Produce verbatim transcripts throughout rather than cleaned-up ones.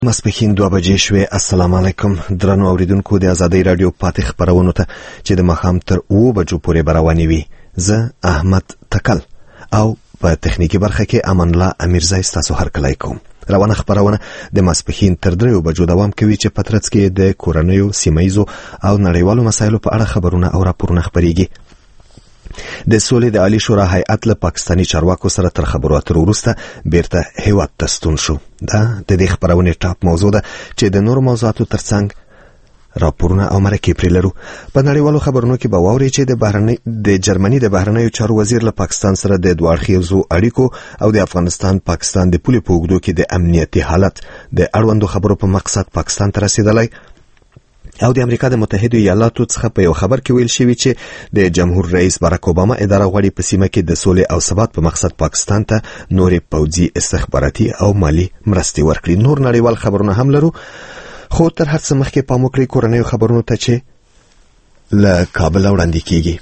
ماسپښین دوه بجې شوې. السلام علیکم درنو اوریدونکو، د ازادۍ رادیو پاتې خبرونو ته چې د ماښام تر اوه بجو پورې به روانې وي. زه احمد تکل او په تخنیکي برخه کې امان الله امیرزی ستاسو هرکلی کوم. روانه خبرونه د ماسپښین تر دریو بجو دوام کوي چې په ترڅ کې د کورنیو، سیمه‌ییزو او نړیوالو مسایلو په اړه خبرونه او راپورونه خپرېږي. د سولې د عالی شورا هیئت له پاکستاني چارواکو سره تر خبرو اترو وروسته بیرته هیواد ته ستون شو. دا د دې خبرونې ټاپ موضوع ده چې د نورو موضوعاتو ترڅنګ راپورونه او مرکې پرې لرو. په نړیوالو خبرونو کې به واورئ چې د بهرنۍ د جرمني د بهرنیو چارو وزیر له پاکستان سره د دوه اړخیزو اړیکو او د افغانستان پاکستان د پولې په اوږدو کې د امنیتي حالت د اړوندو خبرو په مقصد پاکستان ته رسیدلی او د امریکا د متحده ایالاتو څخه په یو خبر کې ویل شوی چې د جمهور رئیس باراک اوباما اداره غواړي په سیمه کې د سولې او ثبات په مقصد پاکستان ته نورې پوځي، استخباراتي او مالی مرستې ورکړي. نور نړیوال خبرونه هم لرو، خو تر هر څه مخکې پام وکړئ کورنیو خبرونو ته چې له کابل وړاندې کیږي.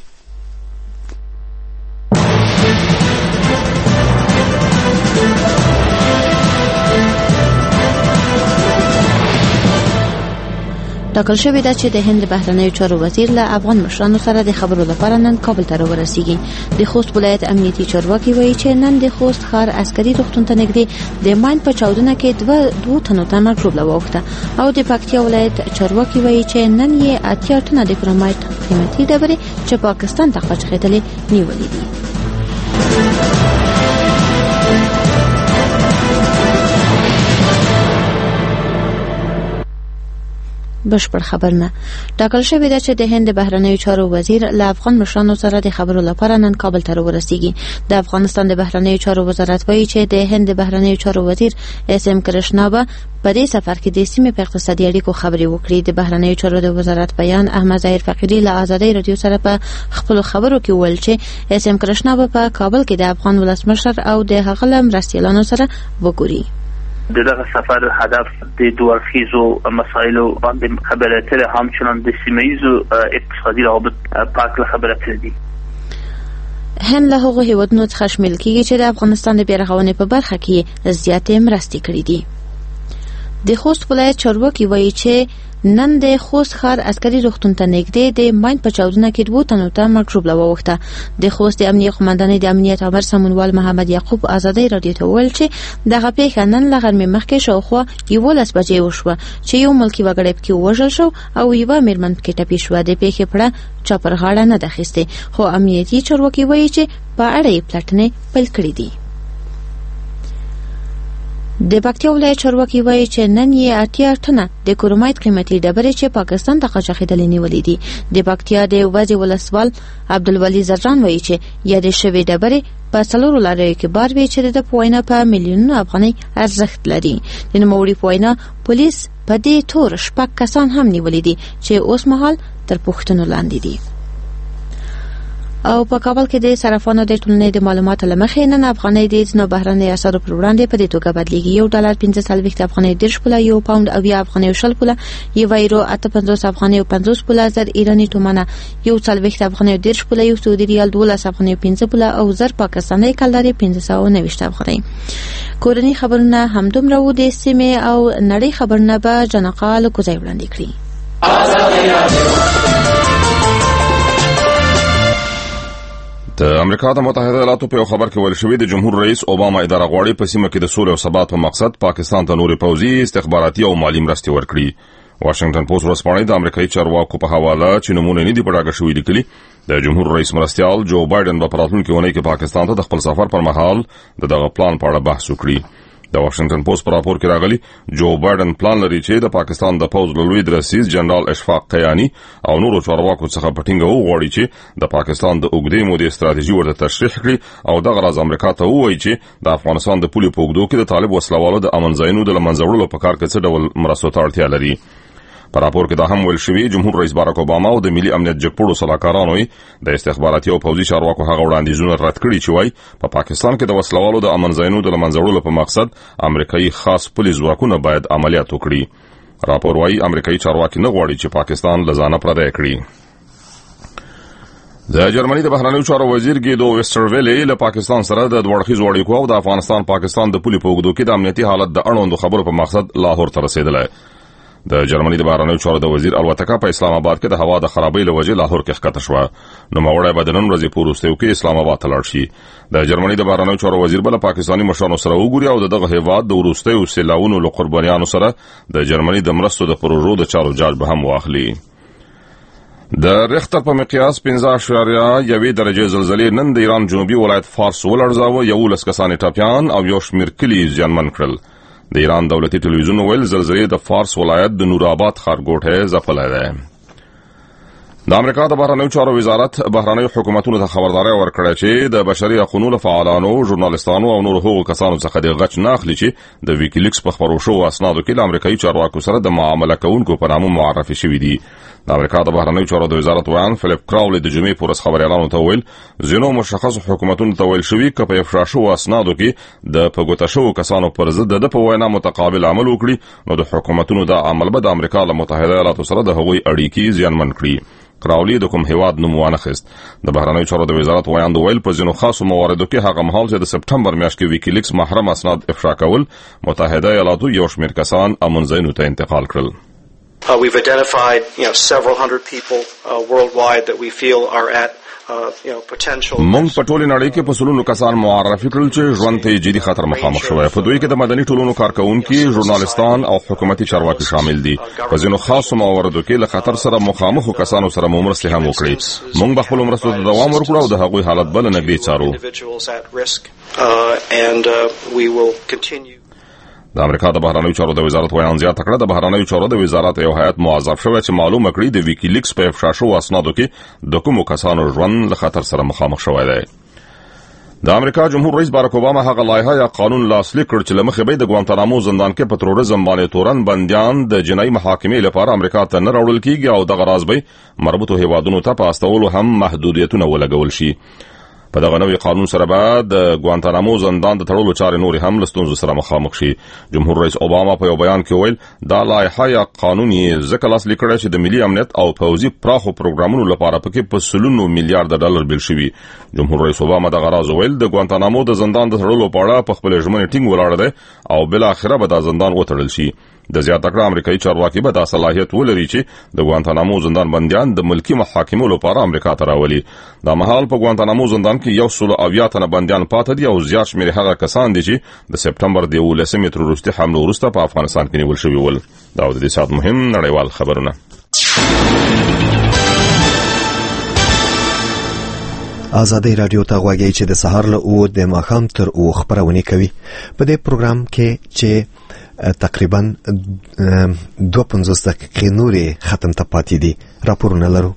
ټاکل شوې ده چې د هند بهرنیو چارو وزیر له افغان مشرانو سره د خبرو لپاره نن کابل ته راورسیږي. د خوست ولایت امنیتي چارواکي وایي چې نن د خوست ښار عسکري روغتون ته نږدې د ماین په چاودنه کې دوه دوه تنو ته مرګ ژوبله واوښته او د پکتیا ولایت چارواکي وایي چې نن یې اتیا ټنه د کرومایټ قیمتي ډبرې چې پاکستان ته قاچاقېدلې نیولې دي. بشپړ خبرونه. ټاکل شوې ده چې د هند بهرنیو چارو وزیر له افغان مشرانو سره د خبرو لپاره نن کابل ته راورسیږي. د افغانستان د بهرنیو چارو وزارت وایي چې د هند بهرنیو چارو وزیر اس ام کرشنا به په دې سفر کې د سیمې په اقتصادي اړیکو خبرې وکړي. د بهرنیو چارو د وزارت بیان احمد ظاهر فقیری له ازادۍ رادیو سره په خپل خبرو کې ویل چې اس ام کرشنا به په کابل کې د افغان ولسمشر او د هغه له مرستیالانو سره وګوري. دغه سفر هدف د دوه اړخیزو مسایلو باندې خبرې اترې همچنان د سیمه‌ییزو اقتصادي روابط په اړه خبرې اترې دي. هند له هغو هیوادونو څخه شمیل کیږي چې د افغانستان د بیارغونې په برخه کې زیاتې مرستې کړې دي. د خوست ولایت چارواکي وایي چې نن د خوست ښار عسکري روغتون ته نږدې د ماین په چاودنه کې دوه تنو ته مرګ ژوبله واوښته. د خوست د امنیه قومندانۍ د امنیت امر سمونوال محمد یعقوب ازادۍ رادیو ته وویل چې دغه پیښه نن له غرمې مخکې شاوخوا یولس بجې وشوه چې یو ملکي وګړی پکې ووژل شو او یوه میرمن پکې ټپي شوه. د پیښې په اړه چا پر غاړه نه ده اخیستې، خو امنیتي چارواکي وایي چې په اړه یې پلټنې پیل کړې دي. د پکتیا ولایت چارواکي وایي چې نن یې اتیا ټنه د کرومایټ قیمتي ډبرې چې پاکستان ته قاچاقېدلې نیولې دي. د پکتیا د وزې ولسوال عبدالولي زرجان وایي چې یادې شوې ډبرې په څلورو لاریو کې بار وي چې د په وینا په میلیونونو افغانۍ ارزښت لري. د نوموړي په وینا پولیس په دې تور شپږ کسان هم نیولې دي چې اوس مهال تر پوښتنو لاندې دي. او په کابل کې د صرافانو د ټولنې د معلوماتو له مخې نن افغانۍ د ځینو بهرنیو اسعارو پر وړاندې په دې توګه بدلېږي. یو ډالر پنځه څلوېښت افغانۍ دېرش پوله، یو پاونډ اویا افغانۍ شل پوله، یو یورو اته پنځوس افغانۍ پنځوس پوله، زر ایراني تومنه یو څلوېښت افغانۍ دېرش پوله، یو سعودي ریال دولس افغانۍ پنځه پوله او زر پاکستاني کلدارې پنځه سوه نوېشت افغانۍ. کورني خبرونه همدومره وو. د سیمې او نړۍ خبرونه به جنقا له کوزۍ وړاندې کړي. د امریکا د متحده ایالاتو په خبر کې ویل شوی د جمهور رئیس اوباما اداره غواړي په سیمه کې د سولې او ثبات په مقصد پاکستان ته نورې پوځي، استخباراتي او مالی مرستې ورکړي. واشنگټن پوسټ ورسپانې د امریکایي چارواکو په حواله چې نمونه نه دی په ډاګه شوی لیکلي د جمهور رئیس مرستیال جو بایدن په راتلونکي اونۍ کې پاکستان ته د خپل سفر پر مهال د دغه پلان په اړه بحث وکړي. د واشنگټن پوسټ په راپور کې راغلي جو بایدن پلان لري چې د پاکستان د پوځ لوی رئیس جنرال اشفاق قیانی او نورو چارواکو څخه په ټینګه وغواړي چې د پاکستان د اوږدې مودې ستراتیژي ورته تشریح کړي او دغه راز امریکا ته ووایي چې د افغانستان د پولې په اوږدو کې د طالب وسلوالو د امن ځایونو د له منځه وړلو په کار کې څه ډول مرستو ته اړتیا لري. په راپور کې دا هم ویل شوی جمهور رئیس باراک اوباما او د ملي امنیت جګپوړو صلاحکارانو د استخباراتي او پوځي چارواکو هغه وړاندیزونه رد کړي چې وايي په پا پاکستان کې د وسلوالو د امن ځایونو د لمنځه وړلو په مقصد امریکایي خاص پولیس ځواکونه باید عملیات وکړي. راپور وايي امریکایي چارواکي نه غواړي چې پاکستان لزانه پردی کړي. د جرمني د بهرنیو چارو وزیر ګیدو ویسټرویلې له پاکستان سره د دوړخیز اړیکو او د افغانستان پاکستان د پولي په اوږدو کې د امنیتي حالت د اړوندو خبرو په مقصد لاهور ته رسیدلی. د جرمني د بهرنیو چارو د وزیر الوتکه په اسلام آباد کې د هوا د خرابۍ له وجې لاهور کې ښکته شوه. نو موړی به د نن ورځې په وروستیو کې اسلام آباد ته لاړ شي. د جرمني د بهرنیو چارو وزیر بل پاکستاني مشرانو سره وګوري او دغه هیواد د وروستیو سیلاونو له قربانیانو سره د جرمني د مرستو د پروژو د چارو جاج به هم واخلي. د ریختر په مقیاس پنځه اعشاریه یوې درجې زلزلې نن د ایران جنوبي ولایت فارس ولړزاوه. یولس کسان ټپیان او یو شمېر کلي زیانمن کړل. د ایران دولتي ټلویزیون ویل زلزلې د فارس ولایت د نورآباد ښارګوټی ځپلی دی. د امریکا د بهرنیو چارو وزارت بهرنیو حکومتونو ته خبرداری ورکړه چې د بشري حقوقو فعالانو، ژورنالستانو او نورو هغو کسانو څخه د غچ نه اخلي چې د ویکیلیکس په خپرو شوو اسنادو کې له امریکایي چارواکو سره د معامله کوونکو په نامه معرفي شوي دي. د امریکا د بهرنیو چارو د وزارت ویان فلیپ کراولي د جمعې په ورځ خبریالانو ته ویل ځینو مشخصو حکومتونو ته ویل شوي که په افشا شوو اسنادو کې د په ګوته شوو کسانو پر ضد د په وینا متقابل عمل وکړي نو د حکومتونو دا عمل به د امریکا له متحده ایالاتو سره د هغوی اړیکې زیانمن کړي. کراولي د کوم هیواد نوم وانه خست. د بهرنیو چارو د وزارت ویان ویل په ځینو خاصو مواردو کې هغه مهال چې د سپټمبر میاشت کې ویکیلیکس محرم اسناد افشا کول متحده ایالاتو یو شمېر کسان امنځایونو ته انتقال کړل. Uh, we've identified, you know, several hundred people uh, worldwide that we feel are at, uh, you know, potential. مونږ په ټولې نړۍ کې په سلونو کسان معرفي کړل چې ژوند ته جدي خطر مخامخ شوی. په دوی کې د مدني ټولنو کارکونکي، ژورنالستان او حکومتي چارواکي شامل دي. په ځینو خاصو مواردو کې له خطر سره مخامخ کسانو سره مو مرستې هم وکړي. مونږ به خپل مرستو ته دوام ورکړو او د هغوی حالت بل نږدې څارو. Uh, and uh, we will continue. د امریکا د بهرنیو چارو د وزارت ویان زیاته کړه د بهرنیو چارو د وزارت یو هیئت موظف شوی چې معلومه کړي د ویکیلیکس په افشا شوو اسنادو کې د کومو کسانو ژوند له خطر سره مخامخ شوی دی. د امریکا جمهور رئیس باراک اوباما هغه لایحه یا قانون لاسلیک کړ چې له مخې به د ګوانتانامو زندان کې په تروریزم باندې تورن بندیان د جنایي محاکمې لپاره امریکا ته نه راوړل کیږي او دغه راز به مربوطو هیوادونو ته په استولو هم محدودیتونه ولګول شي. په دغه نوې قانون سره به د ګوانتانامو زندان د تړلو چارې نورې هم له ستونزو سره مخامخ شي. جمهور رئیس اوباما په یو بیان کې ویل دا لایحه یا قانون یې ځکه لاسلیک کړی چې د ملي امنیت او پوځي پراخو پروګرامونو لپاره پکې په سلونو میلیارډ ډالر بیل شوي. جمهور رئیس اوباما دغه راز ویل د ګوانتانامو د زندان د تړلو په اړه په خپل ژمنې ټینګ ولاړ دی او بالاخره به دا زندان وتړل شي. د زیاته کړه امریکایي چارواکي به دا صلاحیت ولري چې د ګوانتانامو زندان بندیان د ملکی محاکمو لپاره امریکا ته راولي. دا مهال په ګوانتانامو زندان کې یو سل او اویا تنه بندیان پاتې دي او زیات شمېر هغه کسان دي چې د سپټمبر د یولسمې تروریستي حملو وروسته په افغانستان کې نیول شوي ول. دا د دې ساعت مهم نړیوال خبرونه. آزادی رادیو ته غواړي چې د سهار له او د ماښام تر او خبرونه کوي. په دې پروګرام کې چې تقریبا دوه پنځوس دقیقې نورې ختم ته پاتې دي راپورونه لرو.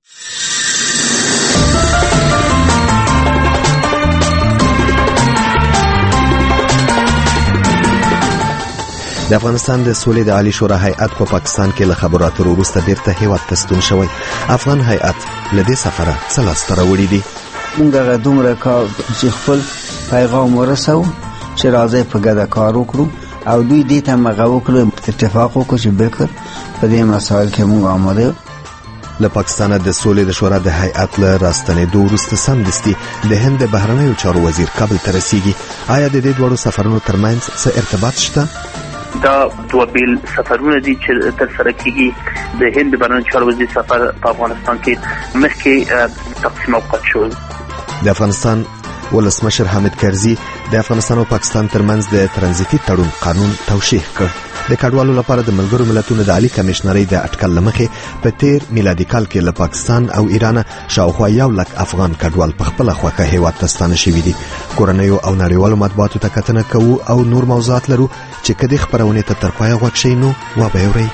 د افغانستان د سولې د عالی شورا هیئت په پا پاکستان کې له خبرو اترو وروسته بیرته هیواد ته ستون شوی. افغان هیئت له دې سفره څه لاسته راوړي دي؟ موږ هغه دومره کار چې خپل پیغام ورسوو چې راځي په ګډه کار وکړو او دوی دې ته مغه وکړو اتفاق وکړو چې بالکل په دې مسایل کې موږ آماده یو. له پاکستان د سولې د شورا د هیئت له راستنېدو وروسته سمدستي د هند د بهرنیو چارو وزیر کابل ته رسیږي. آیا د دې دوړو سفرونو ترمنځ څه ارتباط شته؟ دا دوه بیل سفرونه دي چې تر سره کیږي. د هند بهرنیو چارو وزیر سفر په افغانستان کې مخکې تقسیم اوقات شو. د افغانستان ولسمشر حامد کرزي د افغانستان او پاکستان ترمنځ د ترانزیتي تړون قانون توشیح کړ. د کډوالو لپاره د ملګرو ملتونو د عالی کمشنرۍ د اټکل لمخې په تیر میلادي کال کې له پاکستان او ایران شاوخوا یو لک افغان کډوال په خپل خوښه هیواد ته ستانه شوي دي. کورنیو او نړیوالو مطبوعاتو ته کتنه کوو او نور موضوعات لرو چې کدي خبرونه ته تر پایه غوږ شئ نو و به اورئ.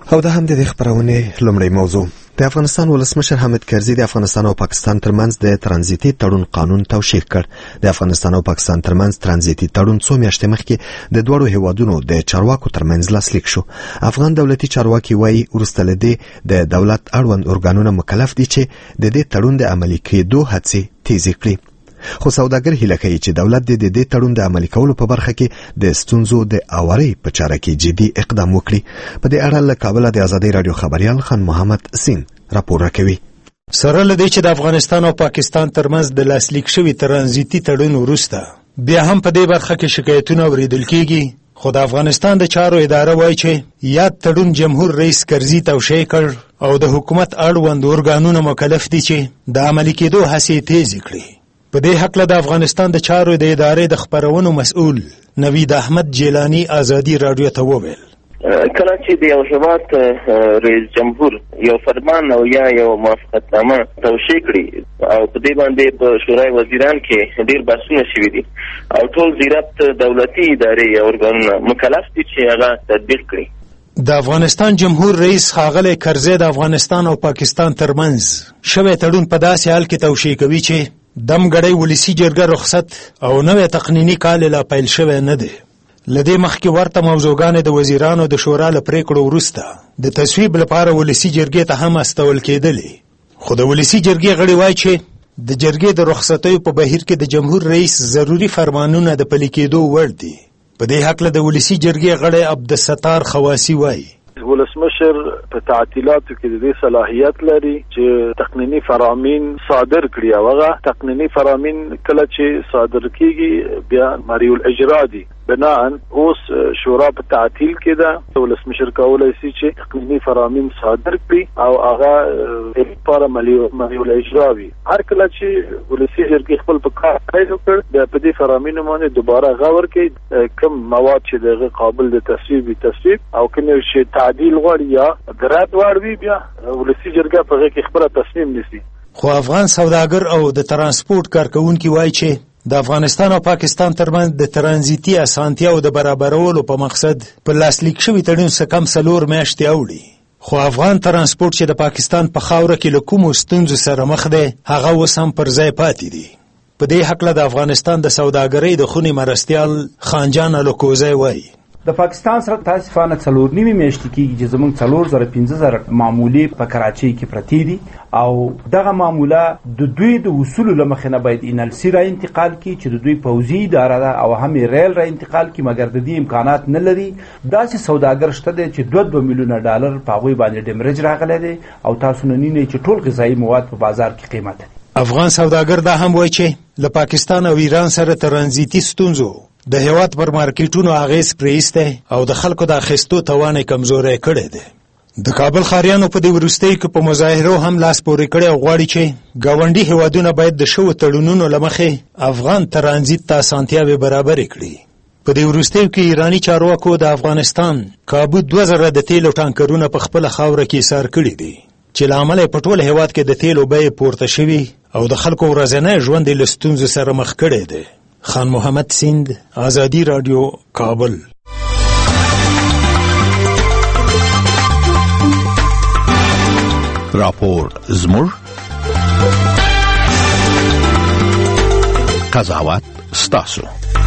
او د هم د خبرونه لومړی موضوع د افغانستان ولسمشر حامد کرزي د افغانستان او پاکستان ترمنځ د ترانزیتي تړون قانون توشیح کړ. د افغانستان او پاکستان ترمنځ ترانزیتي تړون څو میاشتې مخکې د دوړو هیوادونو د چارواکو ترمنځ لاسلیک شو. افغان دولتي چارواکي وایي وروسته له دې د دولت اړوند ارګانونه مکلف دي چې د دې تړون د عملي کېدو هڅې تیزې کړي. خو سوداګر هیله کوي چې دولت د دې تړون د عملي کولو په برخه کې د ستونزو د اواري په چاره کې جدي اقدام وکړي. په دې اړه له کابل د آزادۍ رادیو خبريال خان محمد سین راپور راکوي. سره لدی چې د افغانستان او پاکستان ترمنځ د لاسلیک شوی ترانزیتي تړون وروسته بیا هم په دې برخه کې شکایتونه اوریدل کیږي. خو د افغانستان د چارو اداره وایي چې یاد تړون جمهور رئیس کرزي توشیح کړ او د حکومت اړوند ارګانونه مکلف دي چې د عملي کېدو هڅې تیزې کړي. په دې حق له د افغانستان د چارو د ادارې د خبرونو مسؤل نوید احمد جیلانی آزادی رادیو ته وویل کله چې د یو هیواد رئیس جمهور یو فرمان او یا یو موافقتنامه توشیح کړي او په دې باندې په شورای وزیران کې ډېر بحثونه شوي دي او ټول زیربط دولتي ادارې او ارګانونه مکلف دي چې هغه تطبیق کړي. د افغانستان جمهور رئیس ښاغلی کرزي د افغانستان او پاکستان ترمنځ شوی تړون په داسې حال کې توشیح کوي چې دمګړی ولسی جرګه رخصت او نوې تقنینی کال لا پیل شوی نه دی. لدې مخکې ورته موضوعګانې د وزیرانو د شورا له پریکړو وروسته د تصویب لپاره ولسی جرګې ته هم استول کېدلې. خو د ولسی جرګې غړي وایي چې د جرګې د رخصتیو په بهیر کې د جمهور رئیس ضروری فرمانونه د پلي کېدو وړ دي. په دې حق له د ولسی جرګې غړي عبدالستار خواسی وایي ولسمشر په تعطیلاتو کې د دې صلاحیت لري چې تقنینی فرامین صادر کړي. هغه تقنینی فرامین کله چې صادر کیږي بیا مریو الاجرا دي بناء اوس شورا په تعطیل کې ده. ولسمشر کولای شي چې تقنینی فرامین صادر کړي او هغه لپاره مریو الاجرا وي. هر کله چې ولسی جرګې خپل په کار پیل وکړ د په دې فرامینو باندې دوباره غور کوي کوم مواد چې دغه قابل د تصویب تصویب او کنه شي تعدیل غواړي یا درات واړوي بیا ولسی جرګه په هغه کې خبره تصمیم نیسي. خو افغان سوداګر او د ترانسپورت کارکونکي وایي چې د افغانستان او پاکستان ترمنځ د ترانزیتي اسانتیاو د برابرولو په مقصد په لاسلیک شوي تړون څخه کم څلور میاشتې اوړي. خو افغان ترانسپورت چې د پاکستان په خاوره کې له کومو ستونزو سره مخ دی هغه اوس هم پر ځای پاتې دي. په دې حق له د افغانستان د سوداګرۍ د خونې مرستیال خانجان الکوزی وایي د پاکستان سره تاسفانه څلور نیمه میاشتې کېږي چې زموږ څلور زره پنځه زره معمولې په کراچۍ کې پرتې دي او دغه معموله د دوی د وصولو له مخې نه باید انلسي را انتقال کړي چې د دوی پوځي اداره ده او هم ریل را انتقال کړي مګر د دې امکانات نه لري. داسې سوداګر شته دی چې دوه دوه میلیونه ډالر په هغوی باندې ډیمریج راغلی دی او تاسو نه نینئ چې ټول غذایي مواد په بازار کې قیمت لري. افغان سوداګر دا هم وایي چې له پاکستان او ایران سره ترانزیتي ستونزو د هیواد پر مارکیټونو اغیز پرېسته او د خلکو د اخیستو توان کمزوری کړی دی. د کابل ښاریانو په دې وروستیو کې په مظاهرو هم لاس پورې کړی او غواړي چې ګاونډي هیوادونه باید د شوو تړونونو له مخې افغان ترانزیت ته اسانتیاوې برابرې کړي. په دې وروستیو کې ایراني چارواکو د افغانستان کابو دوه زره د تیلو ټانکرونه په خپله خاوره کې ایسار کړي دي چې له امله په ټول هیواد کې د تیلو بیې پورته شوي او د خلکو ورځنی ژوند یې له ستونزو سره مخ کړی دی. خان محمد سیند آزادی رادیو کابل. راپور زمور قضاوت ستاسو.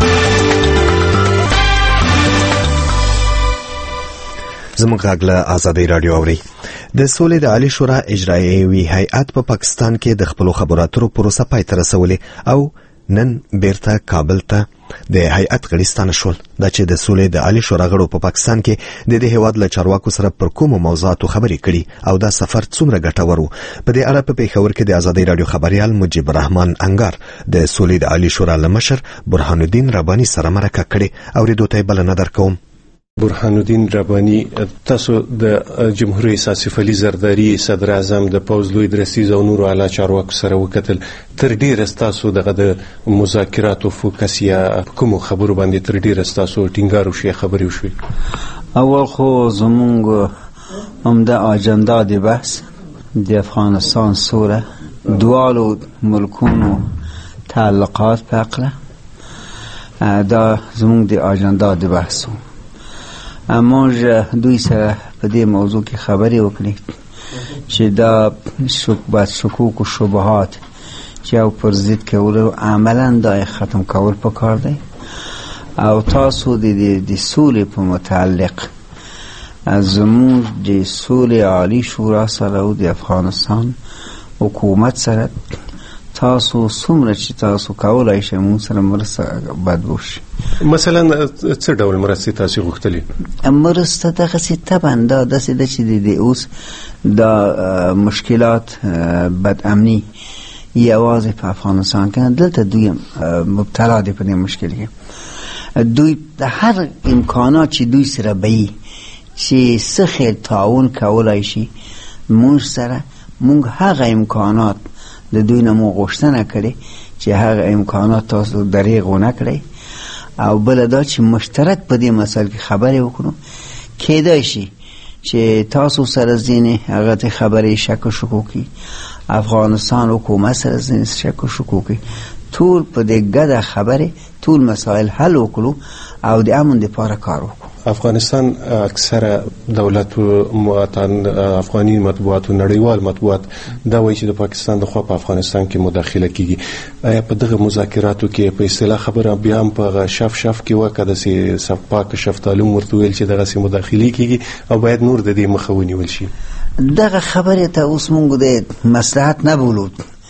زموږ غږ له آزادۍ رادیو اوري. د سولې د عالی شورا اجرایي هیئت په پاکستان کې د خپلو خبرو اترو پروسه پای ته رسولې او نن بیرته کابل ته د هیئت غړي ستانه شول. دا چې د سولې د عالی شورا غړو په پاکستان کې د دې هیواد له چارواکو سره پر کومو موضوعاتو خبرې کړي او دا سفر څومره ګټور و. په دې اړه په پیښور کې د آزادۍ رادیو خبريال مجيب الرحمن انګار د سولې د عالی شورا لمشر برهان الدین ربانی سره مرکه کړې او ریډو ته بلنه درکوم. برهان الدین ربانی، تاسو د جمهور رئیس آصف علي زرداری، صدر اعظم د پوز لوی درستیز او نورو اعلی چارواکو سره وکتل. تر ډیره تاسو دغه د مذاکراتو فوکس یا کوم خبرو باندې تر ډیره تاسو ټینګار وشي خبرې وشي؟ اول خو زمونږ عمده اجندا د بحث د افغانستان سوره دوالو ملکونو تعلقات په اړه دا زمونږ د اجندا د بحث. موږ دوی سره په دې موضوع کې خبرې وکړي چې دا شک شکوک او شبهات چې او پر ضد کولو عملاً دا ختم کول پکار دی او تاسو د د سولې په متعلق زموږ د سولې عالی شورا سره او د افغانستان حکومت سره تاسو څومره چې تاسو کولای شئ موږ سره مرسته باید وشي. مثلا څه ډول مرستې تاسو غوښتلې؟ مرسته دغسې طبعا دا داسې ده چې د اوس دا مشکلات بد امني یوازې په افغانستان کې دلته دوی مبتلا دي په دې مشکل کې. دوی د هر امکانات چې دوی سره به چې څه خیر تعاون کولای شي موږ سره، موږ هغه امکانات د دوی نه مو غوښتنه کړې چې هغه امکانات تاسو دریغ ونه کړئ او بل دا چې مشترک په دې مسایل کې خبرې وکړو. کېدای شي چې تاسو سره ځینې هغه ته خبرې شک و شکوکي، افغانستان حکومت سره ځینې شک و شکوکي، ټول په دې ګډه خبرې ټول مسایل حل وکړو او د امن لپاره کار وکړو. افغانستان اکثره دولت متعن افغاني مطبوعات او نړیوال مطبوعات دا وایي چې د پاکستان د خوا په افغانستان کې مداخله کیږي. آیا په دغه مذاکراتو کې په اصطلاح خبره بیا هم په شف شف کې وکړه چې صف پاک شفتالو ورته ویل چې دغه سي مداخله کیږي او باید نور د دې مخه ونیول شي؟ دغه خبره ته اوس موږ د مصلحت نه بولو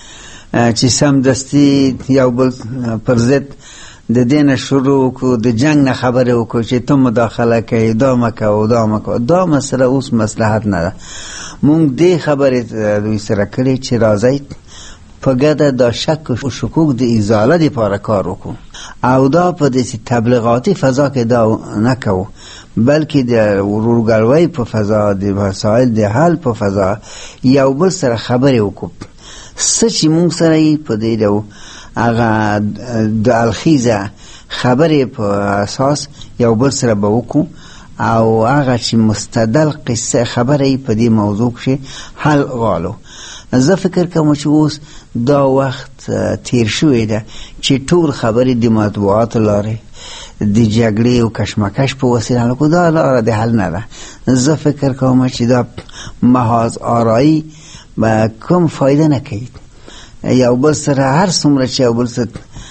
چې سم دستي یو بل پر ضد د دین شروع کو د جنگ نه خبره وکړو چې ته مداخله کوي دا مکه او دا مکه. دا مسله اوس مصلحت نه ده. مونږ دې خبره دوی سره کړې چې راځي په ګډه دا شک او شکوک د ازاله لپاره کار وکړو او دا په دې تبلیغاتي فضا کې دا نه کوو بلکې د ورورګلوۍ په فضا د مسایل د حل په فضا یو بل سره خبرې وکړو. څه چې مونږ سره په دې ډول هغه د الخیزه خبرې په اساس یو بل سره به وکړو او هغه چې مستدل قصه خبرې په دې موضوع کې حل غواړو. زه فکر کوم چې اوس دا وخت تیر شوی ده چې ټول خبرې د مطبوعات لارې د جګړې او کشمکش په وسیله کو دا لاره د حل نه ده. زه فکر کوم چې دا محاذ آرایی به کوم فایده نه کوي. یو بل سره هر څومره چې یو بل سره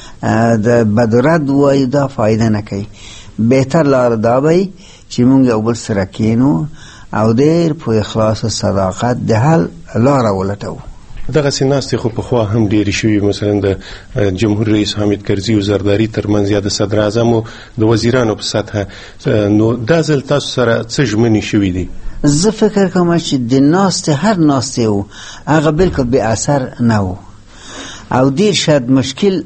د بدرد وایي دا فایده نه کوي. بهتر لار دا وي چې موږ یو بل سره کینو او ډېر په اخلاص او صداقت د حل لاره ولټوو. دغه سیناستې خو په خوا هم ډېرې شوي، مثلا د جمهور رئیس حامد کرزي او زرداري ترمنځ یا د صدر اعظم او د وزیرانو په سطحه، نو دا ځل تاسو سره څه ژمنې شوي دي؟ زه فکر کوم چې د ناستې هر ناستې و هغه بالکل بې اثر نه و او دیر شاید مشکل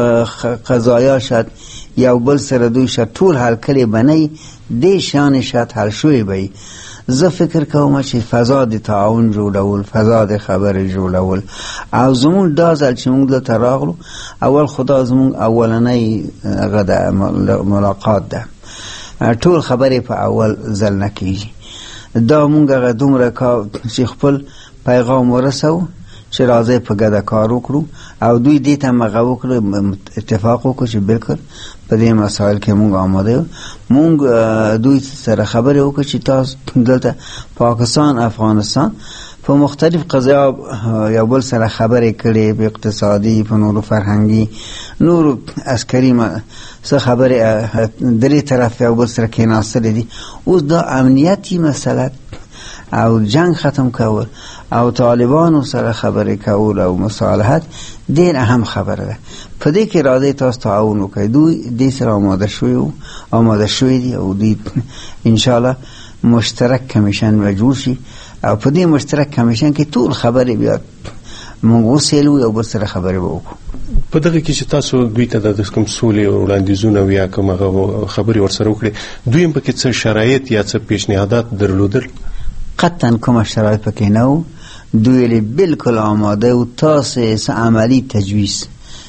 قضایا شاید یو بل سره دوی شاید ټول حل کړي بنئ دې شان شاید حل شوی وي. زه فکر کوم چې فضا د تعاون جوړول، فضا د خبرې جوړول او زموږ دا ځل چې موږ دلته راغلو اول خدا زموږ اولنۍ هغه د ملاقات ده. ټول خبرې په اول ځل نه کېږي. دا موږ هغه دومره کار چې خپل پیغام ورسوو چې راځي په ګډه کار وکړو او دوی دې ته مغه وکړو اتفاق وکړو چې بالکل په دې مسایل کې موږ آماده یو. موږ دوی سره خبرې وکړو چې تاسو دلته پاکستان افغانستان په مختلف قضایا یو بل سره خبرې کړې، په اقتصادي، په نورو فرهنګي، نورو عسکري څه خبرې درې طرف یو بل سره کېناستلې دي. اوس دا امنیتي مسله او جنگ ختم کول او طالبانو سره خبرې کول او مصالحت ډېر اهم خبره ده. په دې کې راځي تاسو تعاون وکړئ. دوی دې سره آماده شوي وو آماده شوي دي او دوی انشاءالله مشترک کمیشن به جوړ شي او په دې مشترک کمیشن کې ټول خبرې بیا موږ وسیلو او بل سره خبرې وکړو. په دغه کې چې تاسو دوی ته د کوم سولې وړاندیزونه یا کوم خبرې ورسره وکړي، دوی هم پکې څه شرایط یا څه پیشنهادات درلودل؟ قطعا کوم شرایط پکې نه و. دوی بالکل آماده و تاسو عملی تجویز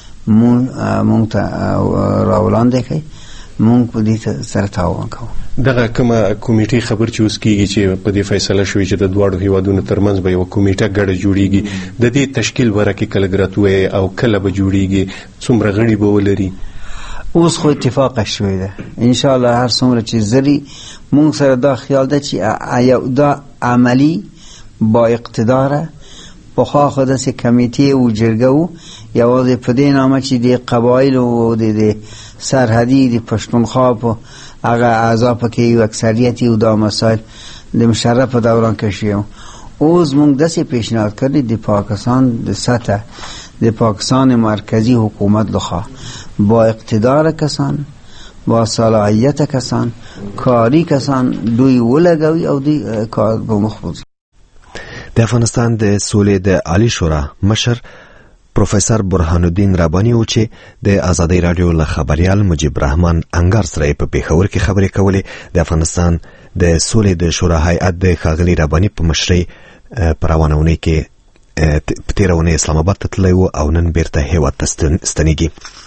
مونږ ته راوړاندې کړي، مونږ په دې سره تعاون کوو. دغه کومه کمیټې خبر چې اوس کېږي چې په دې فیصله شوې چې د دواړو هیوادونو ترمنځ به یوه کمیټه ګډه جوړیږي، د دې تشکیل ورکې کله ګراتوی او کله به جوړیږي، څومره غړي به ولري؟ اوس خو اتفاق شوی ده ان شاء الله هر څومره چې زری مونږ سره دا خیال ده چې یو دا عملی با اقتدار په خوا خو داسې کمیټې و جرګه و یوازې په دې نامه چې د قبایل او د سرحدي د پښتونخوا په هغه اعضا پکې یو اکثریت او دا مسایل د مشرف په دوران کې شوی. اوس مونږ داسې پیشنهاد کړی د پاکستان د سطح د پاکستان مرکزی حکومت لخوا با اقتدار کسان با صلاحیت کسان کاری کسان دوی ولګوي او دوی کار به مخ بوځي. د افغانستان د سولې د عالی شورا مشر پروفیسور برهان الدین ربانی و چې د آزادۍ رادیو له خبريال مجيب رحمان انګار سره په پیښور کې خبرې کولې. د افغانستان د سولې د شورا هیئت د ښاغلي ربانی په مشرۍ په روانه اونۍ کې په تېره اونۍ اسلام آباد ته تللی و او نن بیرته هیواد ته ستنیږي.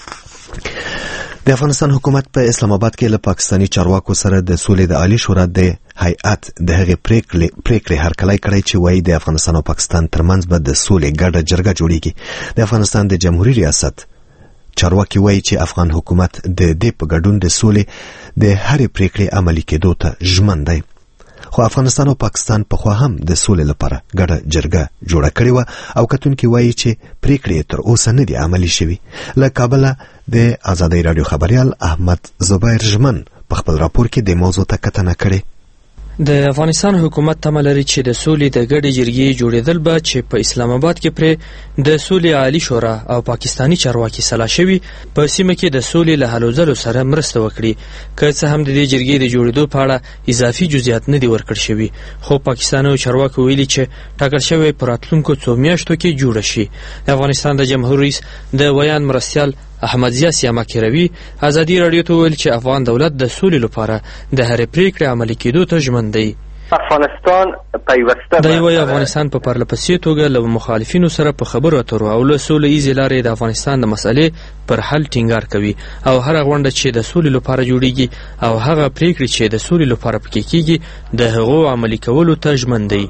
د افغانستان حکومت په اسلام آباد کې له پاکستاني چارواکو سره د سولې د عالی شورا د هیئت د هغې پریکړې هرکلی کړی چې وایي د افغانستان او پاکستان ترمنځ به د سولې ګډه جرګه جوړیږي. د افغانستان د جمهوریت ریاست چارواکي وایي چې افغان حکومت د دې په ګډون د سولې د هرې پریکړې عملي کېدو ته ژمن دی. خو افغانستان او پاکستان په خوا هم د سولې لپاره ګډه جرګه جوړه کړې و او کتونکي وایي چې پریکړې تر اوسه نه دي عملي شوي. له کابله د آزادۍ رادیو خبريال احمد زبیر ژمن په خپل راپور کې د موضوع ته کتنه کړې. د افغانستان حکومت تمه لري چې د سولې د ګډې جرګې جوړېدل به چې په اسلام آباد کې پرې د سولې عالی شورا او پاکستانی چارواکي سلا شوي په سیمه کې د سولې له هلو ځلو سره مرسته وکړي. که څه هم د دې جرګې د جوړېدو په اړه اضافي جزئیات نه دي ورکړل شوي، خو پاکستاني چارواکو ویلي چې ټاکل شوی په راتلونکو څو میاشتو کې جوړه شي. د افغانستان د جمهور رئیس د ویان مرستیال احمد ضیا سیامکروي ازادي رادیو ته ویل چې افغان دولت د سولې لپاره د هرې پریکړې عملي کېدو ته ژمن دی. افغانستان پیوسته دی وایي افغانستان په پرلپسې توګه له مخالفینو سره په خبرو اترو او له سولې ایزې لارې د افغانستان د مسئلې پر حل ټینګار کوي او هره غونډه چې د سولې لپاره جوړیږي او هغه پریکړې چې د سولې لپاره پکې کېږي د هغو عملي کولو ته ژمن دی.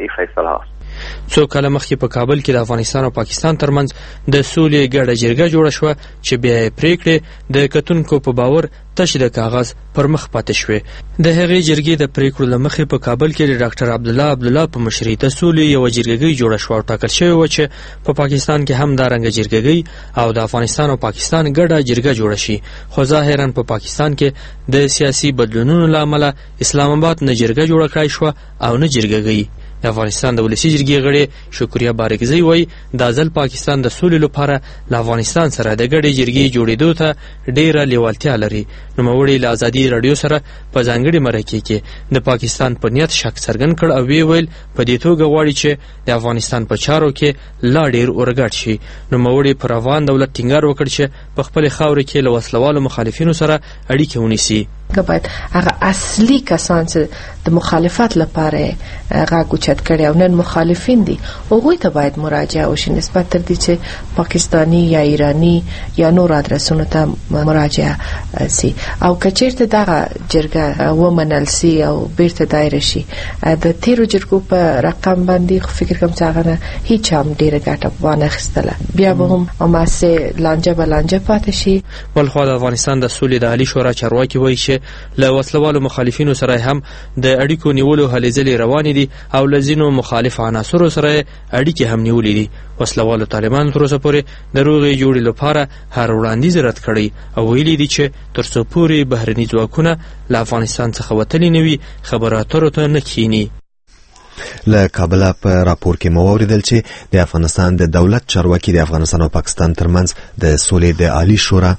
څو کاله مخکې په کابل کې د افغانستان او پاکستان ترمنځ د سولې ګډه جرګه جوړه شوه چې بیا یې پریکړې د کتونکو په باور تش د کاغذ پر مخ پاتې شوې. د هغې جرګې د پریکړو له مخې په کابل کې د ډاکټر عبدالله عبدالله په مشرۍ د سولې یوه جرګګۍ جوړه شوه او ټاکل شوې وه چې په پا پاکستان کې هم دارنګه جرګګۍ او د افغانستان او پاکستان ګډه جرګه جوړه شي. خو ظاهرا په پا پاکستان کې د سیاسي بدلونونو له امله اسلام آباد نه جرګه جوړه کړای شوه او نه جرګګۍ. د افغانستان د ولسی جرګې غړي شکریا بارکزی وایي دا ځل پاکستان د سولې لپاره له افغانستان سره د ګډې جرګې جوړېدو ته ډیره لیوالتیا لري. نوموړي له ازادي رادیو سره په ځانګړي مرکې کې د پاکستان په نیت شک څرګند کړ او وی ویل په دې توګه غواړي چې د افغانستان په چارو کې لا ډیر اورګډ شي. نوموړي پر افغان دولت ټینګار وکړ چې په خپل خاورې کې له وسلوالو مخالفینو سره اړیکې ونیسي. که باید هغه اصلي کسان چې د مخالفت لپاره غږ اوچت کړي او نن مخالفین دي هغوی ته باید مراجعه وشي نسبت تر دې چې پاکستانی یا ایرانی یا نور ادرسونو ته مراجعه سي. او که چیرته دغه جرګه ومنل سي او بیرته دایر شي د تیرو جرګو په رقم باندې خو فکر کوم چې هغه هیڅ هم ډیره ګټه وانه اخیستله بیا به هم هماسې لانجه به لانجه پاتې شي. بلخوا د افغانستان د سولې د عالی شورا چارواکي وایي چې له وسلوالو مخالفینو سره هم د اړیکو نیولو هلې ځلې روانې دي او له ځینو مخالف عناصرو سره اړیکې هم نیولې دي. وسلوالو طالبانو تر اوسه پورې د روغې جوړې لپاره هر وړاندیز رد کړی او ویلي دي چې تر څو پورې بهرني ځواکونه له افغانستان څخه وتلي نه وي خبرو اترو ته نه کښیني. له کابل په راپور کې مو اوریدل چې د افغانستان د دولت چارواکي د افغانستان او پاکستان ترمنځ د سولې د عالی شورا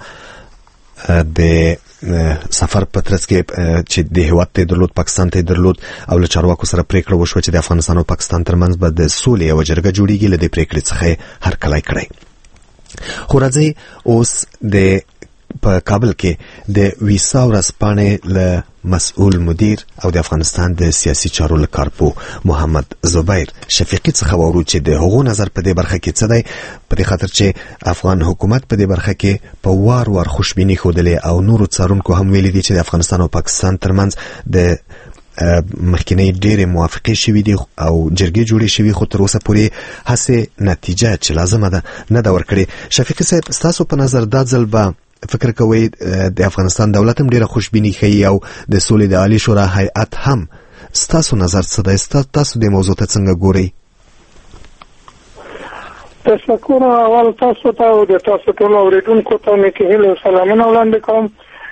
د سفر پترس کې چې د هیواد ته درلود پاکستان ته درلود او له چارواکو سره پریکړه وشوه چې د افغانستان او پاکستان ترمنځ به د سولې یو جرګه جوړیږي. له دې پریکړې څخه هرکلی کړی. خو راځي اوس د په کابل کې د ویسا ورځپاڼې له مسؤل مدیر او د افغانستان د سیاسي چارو له کارپو محمد زبیر شفیقی څخه وورو چې د هغو نظر په دې برخه کې څه دی، په دې خاطر چې افغان حکومت په دې برخه کې په وار وار خوشبیني ښودلې او نورو څارونکو هم ویلي دي چې د افغانستان او پاکستان ترمنځ د مخکینی ډېرې موافقې شوي دي او جرګې جوړې شوي خو تر اوسه پورې هسې نتیجه چې لازمه ده نه ده ورکړې. شفیقي صاحب ستاسو په نظر دا ځل به فکر کوي د افغانستان دولت هم ډیره خوشبیني کوي او د سولې د عالی شورا هیئت هم. ستاسو نظر څه دی؟ تاسو د موضوع ته څنګه ګورئ؟ تشکر اول تاسو ته او د تاسو ټول اوریدونکو ته مې هیله سلامونه وړاندې کوم.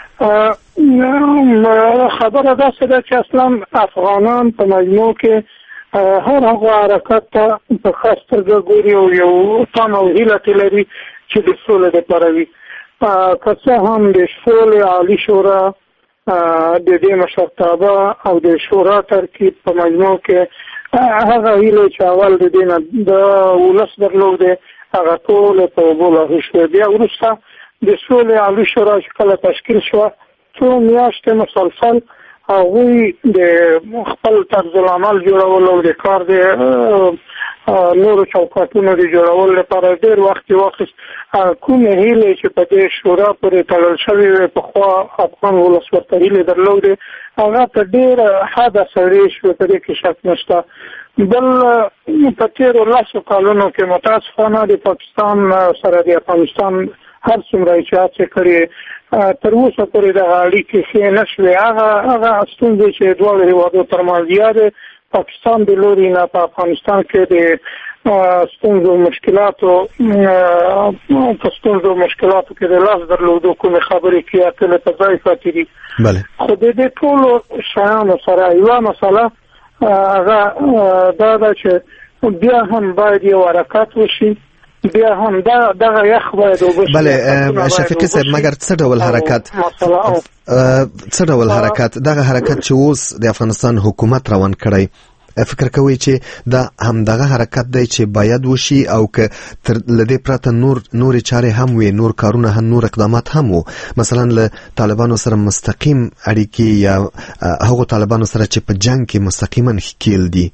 خبره داسې ده چې اصلا افغانان په مجموع کې هر هغه حرکت ته په خاص توګه ګوري او یو تمه او هیله لري چې د سولې لپاره وي. که څه هم د سولې عالي شورا د دې مشرتابه او د شورا ترکیب په مجموع کې هغه هیله چې اول د دې نه د ولس درلودې هغه ټول په اوبو لاهو شوې. بیا وروسته د سولې عالي شورا چې کله تشکیل شوه څو میاشتې مسلسل هغوی د خپل طرز العمل جوړول او د کار د نورو چوکاټونو د جوړولو لپاره ډېر وخت یې واخیست. کومې هیلې چې په دې شورا پورې تړل شوې وې پخوا افغان ولس ورته هیلې درلودې هغه په ډېره حده سړې شوې، په دې کې شک نشته. بل په تېرو لسو کالونو کې متاسفانه د پاکستان سره د افغانستان هر څومره چې هڅې کړې تر اوسه پورې دغه اړیکې ښې نه شوې. هغه هغه ستونزې چې دواړو هېوادو ترمنځ یا د پاکستان د لوري نه په افغانستان کې د ستونزو مشکلاتو په ستونزو مشکلاتو کې د لاس درلودو کومې خبرې کې اتلې په ځای پاتې دي. خو د دې ټولو شیانو سره یوه مسله هغه دا ده چې بیا هم باید یو حرکت وشي، بیا هم دا دغه یخ باید وبشي. بله شفیقي صاحب، مګر څه ډول حرکت څه ډول حرکت دغه حرکت چې اوس د افغانستان حکومت روان کړی، فکر کوي چې دا هم دغه حرکت دی چې باید وشي او که تر لدې پرته نور نور چارې هم وي، نور کارونه هم، نور اقدامات هم وو، مثلا له طالبانو سره مستقیم اړیکې یا هغو طالبانو سره چې په جنگ کې مستقیما ښکیل دي؟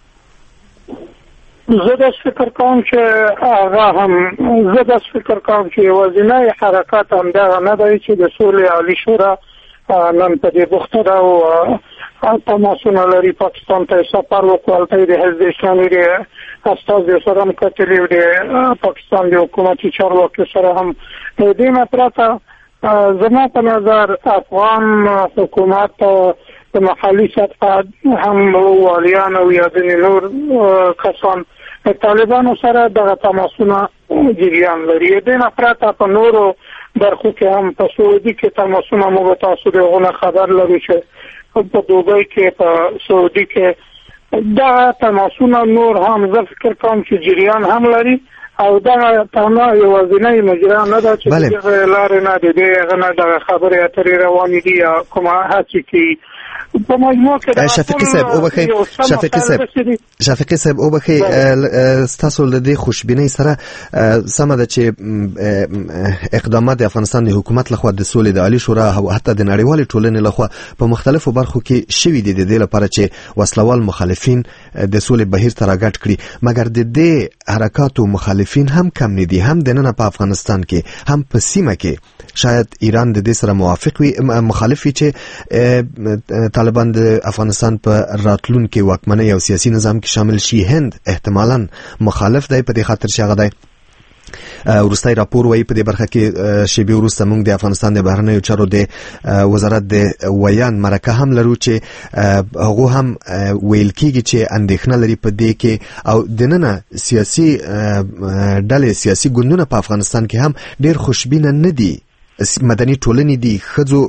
زه داس فکر کوم چې هغه هم زه داس فکر کوم چې یوازینی حرکت همدغه نه دی چې د سولې عالي شورا نن په دې بوخته ده او تماسونه لري. پاکستان ته سفر وکړ، هلته د حزب اسلامي د استازو سره هم کتلي، د پاکستان د حکومتي چارواکو سره هم. د دې نه پرته زما په نظر افغان حکومت د محلي سطحه هم والیان او یا ځینې نور کسان طالبانو سره دغه تماسونه جریان لري. د دې نه پرته په نورو برخو کې هم په سعودي کې تماسونه موږ تاسو د هغونه خبر لرو چې په دوبۍ کې په سعودي کې دغه تماسونه نور هم زه فکر کوم چې جریان هم لري او دغه تنها یوازینی مجرا نه ده چې دغه لارې نه د دې هغه نه دغه خبرې اترې روانې دي یا کومه هڅې کوي. په مجموع کې شفیقي صاحب اوبخي شفیقي صاحب شفیقي صاحب اوبخي ستاسو له دې خوشبینۍ سره سم ده چې اقدامات د افغانستان د حکومت لخوا د سولې د عالی شورا او حتی د نړیوالې ټولنې لخوا په مختلفو برخو کې شوي دي د دې لپاره چې وسلوال مخالفین د سولې بهیر ته راګډ کړي، مګر د دې حرکاتو مخالفین هم کم نه دي، هم دننه په افغانستان کې هم په سیمه کې. شاید ایران د دې سره موافق وي مخالف وي چې طالبان د افغانستان په راتلونکي واکمنۍ او سیاسي نظام کې شامل شي. هند احتمالاً مخالف دی په دې خاطر چې هغه دی وروستی راپور وایي په دې برخه کې شیبې وروسته موږ د افغانستان د بهرنیو چارو د وزارت د ویان مرکه هم لرو چې هغه هم ویل کېږي چې اندېښنه لري په دې کې او دننه سیاسي ډلې سیاسي ګوندونه په افغانستان کې هم ډېر خوشبینه نه دي. مدني ټولنې دي، ښځو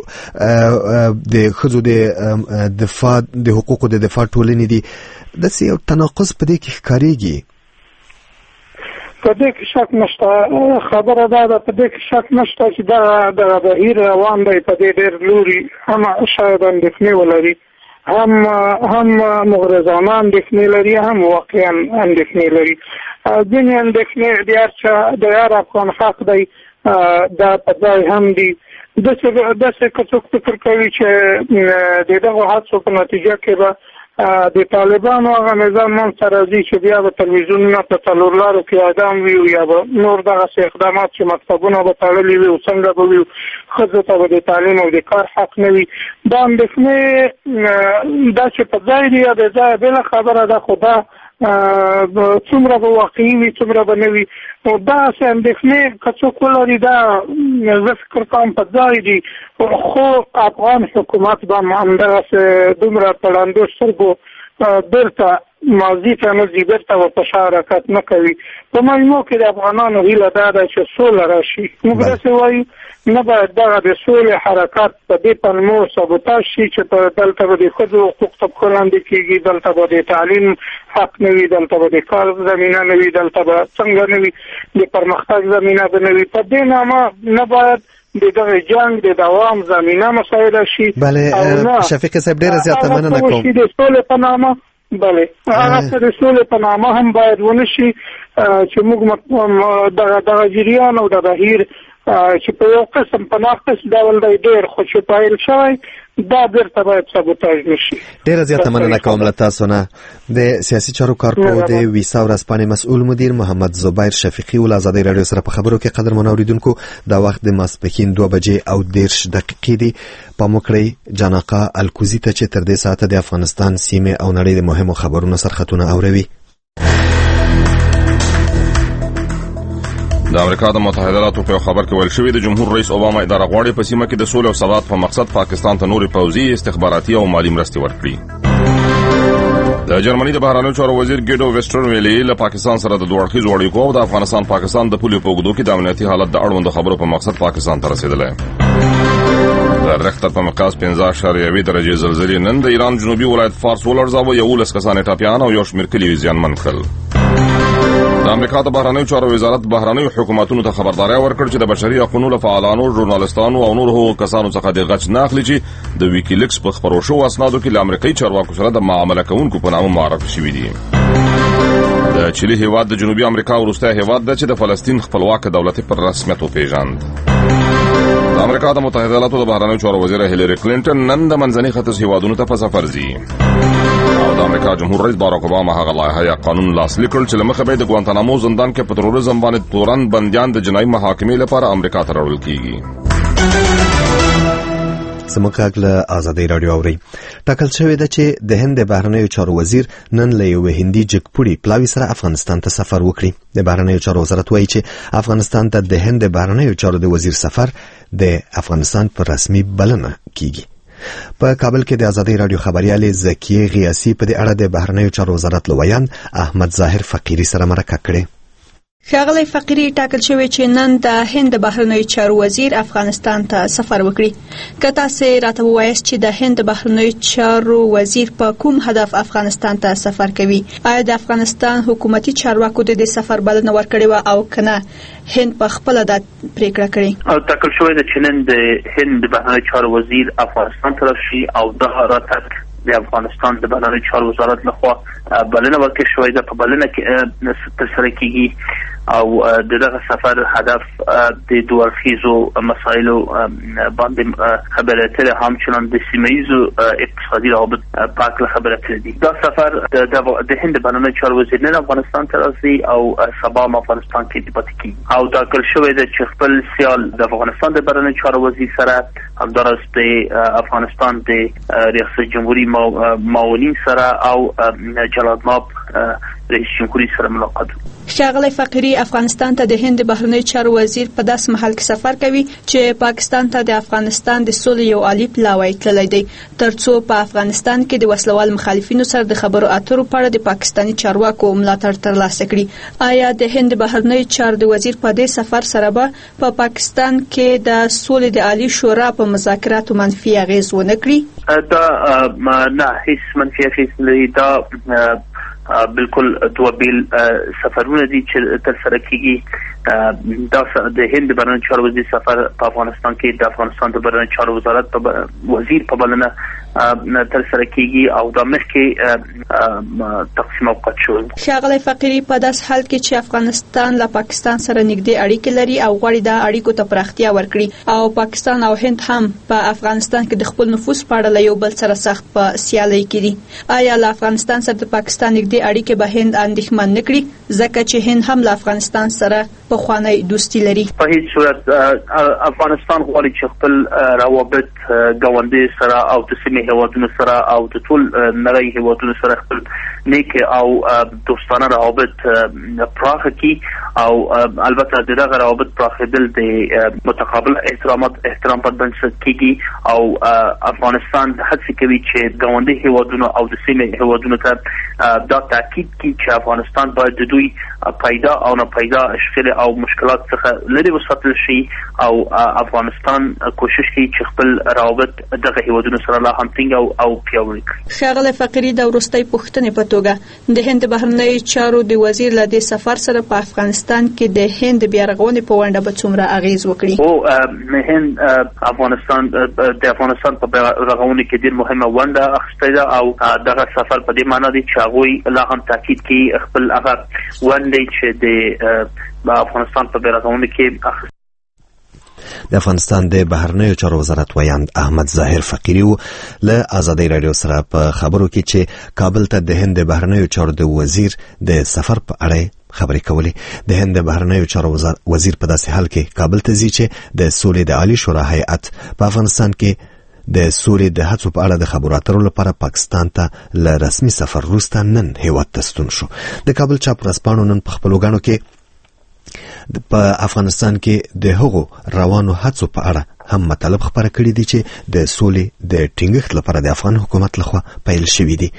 د ښځو د دفاع د حقوقو د دفاع ټولنې دي، داسې یو تناقض په دې کې ښکارېږي. په دې کې شک نشته، خبره دا ده په دې کې شک نشته چې دغه دغه بهیر روان دی په دې ډېر لوري هم شاید اندېښنې ولري، هم هم مغرضانه اندېښنې لري، هم واقعا اندېښنې لري. ځینې اندېښنې د هر چا د هر افغان حق دی دا په ځای هم دي. داسې که څوک فکر کوي چې د دغو حادثو په نتیجه کې به د طالبانو هغه نظام منځته راځي چې بیا به تلویزیونونه په څلور لارو کې اعدام وي یا به نور دغسې اقدامات چې مکتبونه به تړلي وي او څنګه به وي، ښځو ته به د تعلیم او د کار حق نه وي، دا اندېښنې دا چې په ځای دي یا د ځایه بله خبره ده. خو دا څومره به واقعي وي څومره به نه وي. نو داسې اندېښنې که څوک ولري دا زه فکر کوم په ځای دي، خو افغان حکومت به همدغسې دومره په ړندو سترګو بیرته ماضي ته نه ځي، بیرته به په شا حرکت نه کوي. په مجموع کې د افغانانو هیله دا ده چې سوله راشي. موږ داسې وایو نه باید دغه د سولې حرکت په دې پلمو سابوتاژ شي چې په دلته به د ښځو حقوق طبقه لاندې کېږي، دلته به د تعلیم حق نه وي، دلته به د کار زمینه نه وي، دلته به څنګه نه وي د پرمختګ زمینه به نه وي. په دې نامه نه باید د دغه جنگ د دوام زمینه مسایل شي. بله شفیق صاحب ډېره زیاته مننه کوم. د سولې په نامه بله هغه د سولې په نامه هم باید ونه شي چې موږ دغه جریان او د بهیر چې په یو قسم په ناقص ډول دی ډېر خو چې پایل شوی دا بیرته باید سابوتاژ نشي. ډېره زیاته مننه کوم له تاسو نه. د سیاسي چارو کارپو د ویسا ورځپاڼې مسؤل مدیر محمد زبیر شفیقي ول ازادي رادیو سره په خبرو کې قدرمن اوریدونکو دا وخت د ماسپښین دوه بجې او دېرش دقیقې دي. پام وکړئ جانقه الکوزي ته چې تر دې ساعته د افغانستان سیمې او نړۍ د مهمو خبرونو سرخطونه اوروي. د امریکا د متحده ایالاتو په خبر کې ویل شوی د جمهور رئیس اوباما اداره غواړي په سیمه کې د سولې او ثبات په مقصد پاکستان ته نورې پوځي، استخباراتي او مالی مرستې ورکړي. د جرمني د بهرنیو چارو وزیر ګیډو ویسټرویلی له پاکستان سره د دوه اړخیزو اړیکو او د افغانستان پاکستان د پولې په اوږدو کې د امنیتي حالت د اړوندو خبرو په مقصد پاکستان ته رسیدلی. د رختر په مقیاس پنځه اعشاریه یوې درجې زلزلې نن د ایران جنوبي ولایت فارس ولړزاوه، یولس کسان ټپیان او یو شمېر کلي زیانمن کړل. د امریکا د بهرنیو چارو وزارت بهرنیو حکومتونو ته خبرداری ورکړ چې د بشري حقوقو له فعالانو، ژورنالستانو او نورو هغو کسانو څخه د غچ نه اخلي چې د ویکیلیکس په خپرو شوو اسنادو کې له امریکایي چارواکو سره د معامله کوونکو په نامه معرفي شوي دي. د چیلي هیواد د جنوبي امریکا وروستی هیواد ده چې د فلسطین خپلواک دولتي پر رسمیت وپېژاند. د امریکا د متحده ایالاتو د بهرنیو چارو وزیره هیلری کلینټن نن د منځني ختیځ هیوادونو ته په سفر ځي. او د امریکا جمهور رئیس باراک اوباما هغه لایحه یا قانون لاسلیک کړ چې له مخې به د ګوانتانامو زندان کې په تروریزم باندې تورن بندیان د جنایي محاکمې لپاره امریکا ته راوړل کیږي. زموږ غږ له ازادي رادیو اوري. ټاکل شوې ده چې د هند د بهرنیو چارو وزیر نن له یوې هندي جګپوړي پلاوي سره افغانستان ته سفر وکړي. د بهرنیو چارو وزارت وایي چې افغانستان ته د هند د بهرنیو چارو د وزیر سفر د افغانستان پر رسمي بلنه کیږي. په کابل کې د ازادي رادیو خبريال زکیه غیاسی په دې اړه د بهرنیو چارو وزارت لویان احمد ظاهر فقيري سره مرکه کړې. ښاغلی فقيري ټاکل شوی چې نن د هند بهرنیو چارو وزیر افغانستان ته سفر وکړي. که تاسو راته ووایاست چې د هند بهرنیو چارو وزیر په کوم هدف افغانستان ته سفر کوي، آیا د افغانستان حکومتي چارواکو د دې سفر بلنه ورکړې و او کنه هند په خپل د پریکړه کړې؟ او ټاکل شوی چې نن د هند بهرنیو چارو وزیر افغانستان ته راشي او د راتګ د افغانستان د بهرنیو چارو وزارت لخوا بلنه ورکړل شوې ده. په بلنه کې ترسره کیږي او دغه سفر هدف د دوه اړخیزو مسایلو باندې خبرې اترې همچنان د سیمه‌ایزو اقتصادي روابط په اړه خبرې اترې دي. دا سفر د هند بهرنیو چارو وزیر نن افغانستان ته راځي او سبا افغانستان کې د پاتې کیږي او ټاکل شوی ده چې خپل سیال د افغانستان د بهرنیو چارو وزیر سره همدارس د افغانستان د ریاست جمهوریت معاونین سره او جلال ماب رئیس جمهوریت سره ملاقات. ښاغلی فقيري افغانستان ته د هند بهرنیو چارو وزیر په داس محل کې سفر کوي چې پاکستان ته د افغانستان د سولې یو عالی پلاوی تللی دی ترڅو په افغانستان کې د وسلوال مخالفینو سره د خبرو اترو په اړه د پاکستاني چارواکو ملاتړ ترلاسه کړي. آیا د هند بهرنیو چارو د وزیر په دې سفر سره به په پا پاکستان کې د سولې د عالی شورا په مذاکراتو منفي اغیز ونه کړي؟ دا نه هیڅ منفي اغیز لري. دا بالکل دوه بیل سفرونه دي چې تر سره کیږي. دا د هند بهرنیو چارو وزیر سفر په افغانستان کې د افغانستان د بهرنیو چارو وزارت په وزیر په بلنه تر سره کیږي او د مخکې تقسیم اوقات شوی. ښاغلی فقيري په داس حال کې چې افغانستان له پاکستان سره نږدې اړیکې لري او غواړي د اړیکو ته پراختیا ورکړي او پاکستان او هند هم په افغانستان کې د خپل نفوذ په اړه له یو بل سره سخت په سیالۍ کې دي، آیا له افغانستان سره د پاکستان نږدې اړیکې به هند اندېښمن نه کړي ځکه چې هند هم له افغانستان سره پخوانی دوستي لري؟ په هیڅ صورت افغانستان غواړي چې خپل روابط ګاونډي سره او د سیمې سیمې هیوادونو سره او د ټول نړۍ هیوادونو سره خپل نیک او دوستانه روابط پراخ کی او البته دغه روابط پراخېدل د متقابل احترامات احترام په بنسټ کېږي او افغانستان هڅه کوي چې ګاونډي هیوادونو او د سیمې هیوادونو ته دا تاکید کوي چې افغانستان باید د دوی پیدا او نه پیدا اشکال او مشکلات څخه لري وساتل شي او افغانستان کوشش کوي چې خپل روابط دغه هیوادونو سره لا هم ټینګ او او پیاوړي کړي. ښاغلی فقیري د وروستۍ پوښتنې په توګه د هند بهرنیو چارو د وزیر له دې سفر سره په افغانستان کې د هند بیا رغونې په ونډه به څومره اغیز وکړي؟ او هند افغانستان د افغانستان په رغونې کې ډېر مهمه ونډه اخیستې ده او دغه سفر په دې معنی دی چې هغوی لا هم تاکید کوي خپل هغه ونډې چې د افغانستان په رغونې کې اخیستې. د افغانستان د بهرنیو چارو وزارت ویاند احمد ظاهر فقیری له ازادي رادیو سره په خبرو کې چې کابل ته د هند بهرنیو چارو د وزیر د سفر په اړه خبرې کولې. د هند بهرنیو چارو وزیر په داسې حال کې کابل ته ځي چې د سولې د عالی شورا هیئت په افغانستان کې د سولې د هڅو په اړه د خبرو اترو لپاره پاکستان ته له رسمي سفر وروسته نن هیواد ته ستون شو. د کابل چاپ ورځپاڼو نن په خپلو ګڼو کې په افغانستان کې د هغو روانو هڅو په اړه هم مطالب خبره کړي دي چې د سولې د ټینګښت لپاره د افغان حکومت لخوا پیل شوي دي.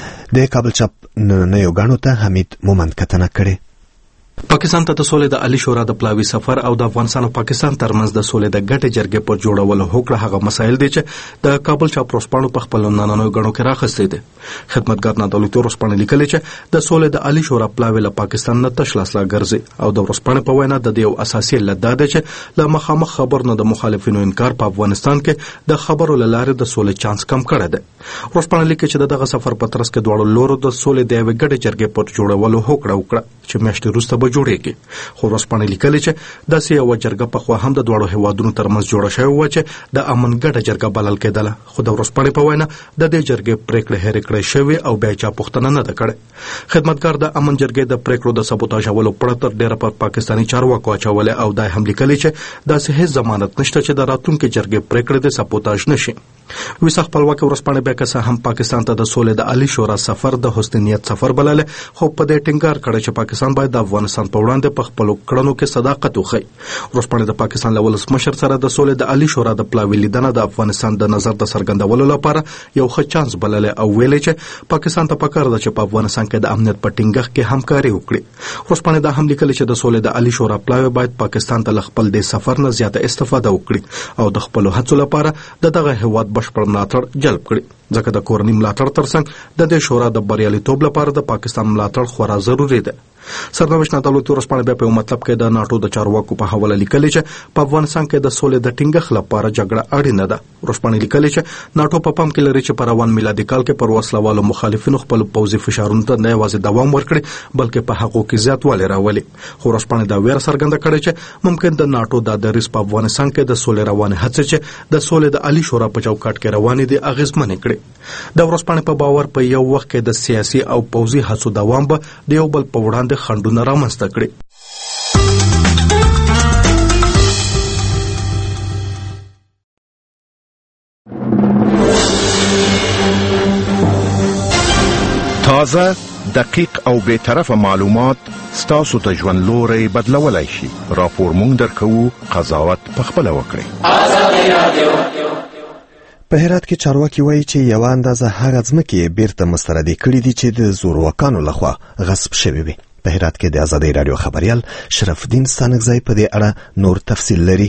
د کابل چاپ نننیو ګڼو ته حمید مومند کتنه کړې. پاکستان ته د سولې د عالی شورا د پلاوي سفر او د افغانستان او پاکستان ترمنځ د سولې د ګټې جرګې پر جوړولو هوکړه هغه مسایل دي چې د کابل چاپ ورځپاڼو په خپل نننیو ګڼو کې راخستې دي. خدمتګار نادولتي ورځپاڼه لیکلې چې د سولې د عالی شورا پلاوي له پاکستان نه تش لاس لا ګرځي او د ورځپاڼې په وینا د یو اساسي علت دا ده چې له مخامخ خبر نه د مخالفینو انکار په افغانستان کې د خبرو له لارې د سولې چانس کم کړی دی. ورځپاڼه لیکي چې دغه سفر په ترڅ کې دواړو لورو د سولې د یوې ګډې جرګې پر جوړولو هوکړه وکړه چې میاشتې وروسته به جوړیږي. خو ورځپاڼه لیکلې چې داسې یوه جرګه پخوا هم د دواړو هیوادونو ترمنځ جوړه شوې وه چې د امن ګډه جرګه بلل کېدله. خو د ورځپاڼې په وینا د دې جرګې پرېکړې هېرې کړې شوې او بیا چا پوښتنه نه ده کړې. خدمتګار د امن جرګې د پرېکړو د سبوتاژولو پړه تر ډېره پر پاکستاني چارواکو اچولې او دا هم لیکلې چې داسې هېڅ ضمانت نشته چې د راتلونکې جرګې پرېکړې د سبوتاژ نشي. ویسه خپلواکه ورځپاڼه بیا که څه هم پاکستان ته د سولې د عالی شورا سفر د حسن نیت سفر بللې، خو په دې ټینګار کړی چې پاکستان باید د افغانستان په وړاندې په خپلو کړنو کې صداقت وښيي. ورځپاڼه د پاکستان له ولسمشر سره د سولې د عالی شورا د پلاوي لیدنه د افغانستان د نظر د څرګندولو لپاره یو ښه چانس بللې او ویلې چې پاکستان ته پکار ده چې په افغانستان کې د امنیت په ټینګښت کې همکاري وکړي. ورځپاڼه دا هم لیکلي چې د سولې د عالی شورا پلاوي باید پاکستان ته خپل د سفر نه زیاته استفاده وکړي او د خپل هڅو لپاره د دغه هیواد بشپړ ملاتړ جلب کړي، ځکه د کورنۍ ملاتړ ترڅنګ د دې شورا د بریالیتوب لپاره د پاکستان ملاتړ خورا ضروري ده. سرنوشت نادولتي ورځپاڼه بیا په یو مطلب کې د ناټو د چارواکو په حواله لیکلي چې په افغانستان کې د سولې د ټینګښت لپاره جګړه اړینه ده. ورځپاڼه لیکلي چې ناټو په پام کې لري چې په روان میلادي کال کې پر وسلوالو مخالفینو خپل پوځي فشارونو ته نه یوازې دوام ورکړي بلکې په هغو کې زیاتوالی راولي. خو ورځپاڼه دا ویره څرګنده کړې چې ممکن د ناټو د دریځ په افغانستان کې د سولې روانې هڅې چې د سولې د عالی شورا په چوکاټ کې روانې دي اغېزمنې کړي. د ورځپاڼې په باور په یو وخت کې د سیاسي او پوځي هڅو دوام به د یو بل په وړاندې خنډونه رامنځته کړي. تازه، دقیق او بے طرفه معلومات ستاسو ته ژوند لوري بدلولای شي. راپور مونږ درکوو، قضاوت پخپله وکړئ. آزادي رادیو. په هرات کې چارواکي وایي چې یوه اندازه هغه ځمکې بیرته مستردې کړي دي چې د زورواکانو لخوا غصب شوي وي. په هرات کې د ازادۍ راډیو خبریال شرف الدین ستانکزی په دې اړه نور تفصیل لري.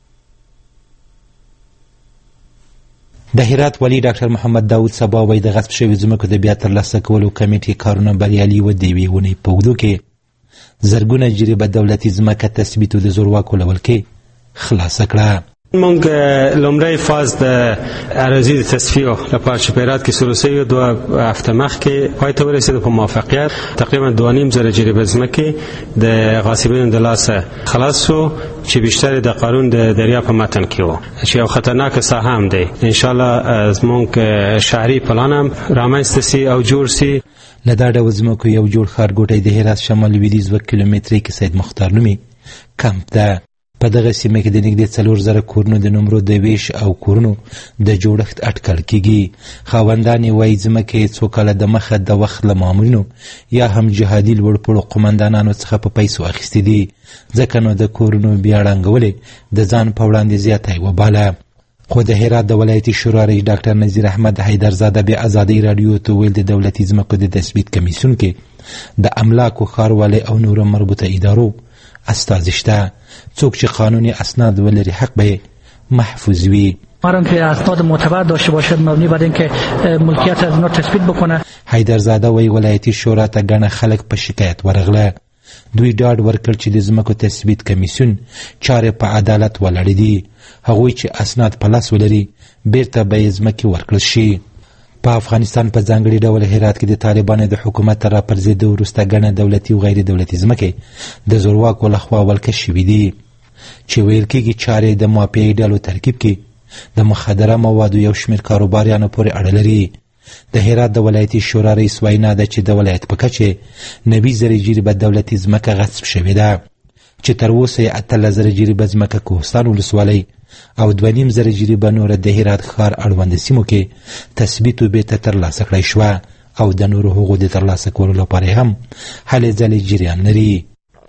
د هرات والی ډاکټر محمد داود صبا وایي د غصب شوي ځمکو د بیا ترلاسه کولو کمیټې کارونه بریالي و. د یوې اونۍ په اوږدو کې زرګونه جریبه دولتي ځمکه تثبیت د زورواکو له ولکې خلاصه کړه. مونږ لومړی فاز د اراضي د تصفیه لپاره چې په هرات کې شروع شوی دوه هفته مخکې پای ته ورسېد په موافقت. تقریبا دوه نیم زره جریبه ځمکې د غاصبینو د لاسه خلاص شو چې بیشتر د قانون د دریا په متن کې و چې یو خطرناک ساحه هم دی. ان شاء الله زموږ شهري پلان هم رامنځته سي او جوړ سي. له دا ډول ځمکو یو جوړ ښارګوټی د هرات شمال لویدیځ اوه کیلومترۍ کې سید مختار نومي کمپ ده. په دغه سیمه کې د نږدې څلور زره کورونو د نمرو د ویش او کورونو د جوړښت اټکل کیږي. خاوندان یې وایي ځمکه یې څو کاله د مخه د وخت له مامورینو یا هم جهادي لوړ پوړو قومندانانو څخه په پیسو اخیستې دي، ځکه نو د کورونو بیا ړنګول د ځان په وړاندې زیاتی وباله. خو د هرات د ولایتي شورا رئیس ډاکټر نذیر احمد حیدرزاده بیا ازادۍ راډیو ته ویل د دولتي ځمکو د تثبیت کمیسیون کې د املاکو، ښاروالۍ او نورو مربوطه ادارو استازي شته. څوک چې قانوني اسناد ولري حق به محفوظ وي. مارم که اسناد معتبر داشته باشد مبنی بر اینکه ملکیت از اونا تثبیت بکنه. حیدرزاده وی ولایتي شورا ته ګڼه خلک په شکایت ورغله. دوی ډاډ ورکړ چې د ځمکو تثبیت کمیسیون چارې په عدالت ولاړې دي. هغوی چې اسناد په لاس ولري بیرته به یې ځمکې ورکړل شي. په افغانستان په ځانګړي ډول هرات کې د طالبانو د حکومت تر راپرځېدو وروسته ګڼه دولتي او غیر دولتي ځمکې د زورواکو لخوا ولکه شوي دي، چې ویل کېږي چارې د مافیایي ډلو ترکیب کې د مخدره موادو یو شمېر کاروباریانو پورې اړه لري. د هرات د ولایتي شورا رئیس وینا ده چې د ولایت په کچې نوي زره جریبه دولتي ځمکه غصب شوې ده، چې تر اوسه یې اتلس زره جریبه ځمکه کوهستان ولسوالۍ او دوه نیم زره جریبه نوره د هرات ښار اړوند سیمو کې تثبیت و بیرته ترلاسه کړی شوه او د نورو حقوقو د ترلاسه کولو لپاره هم هلې ځلې جریان لري.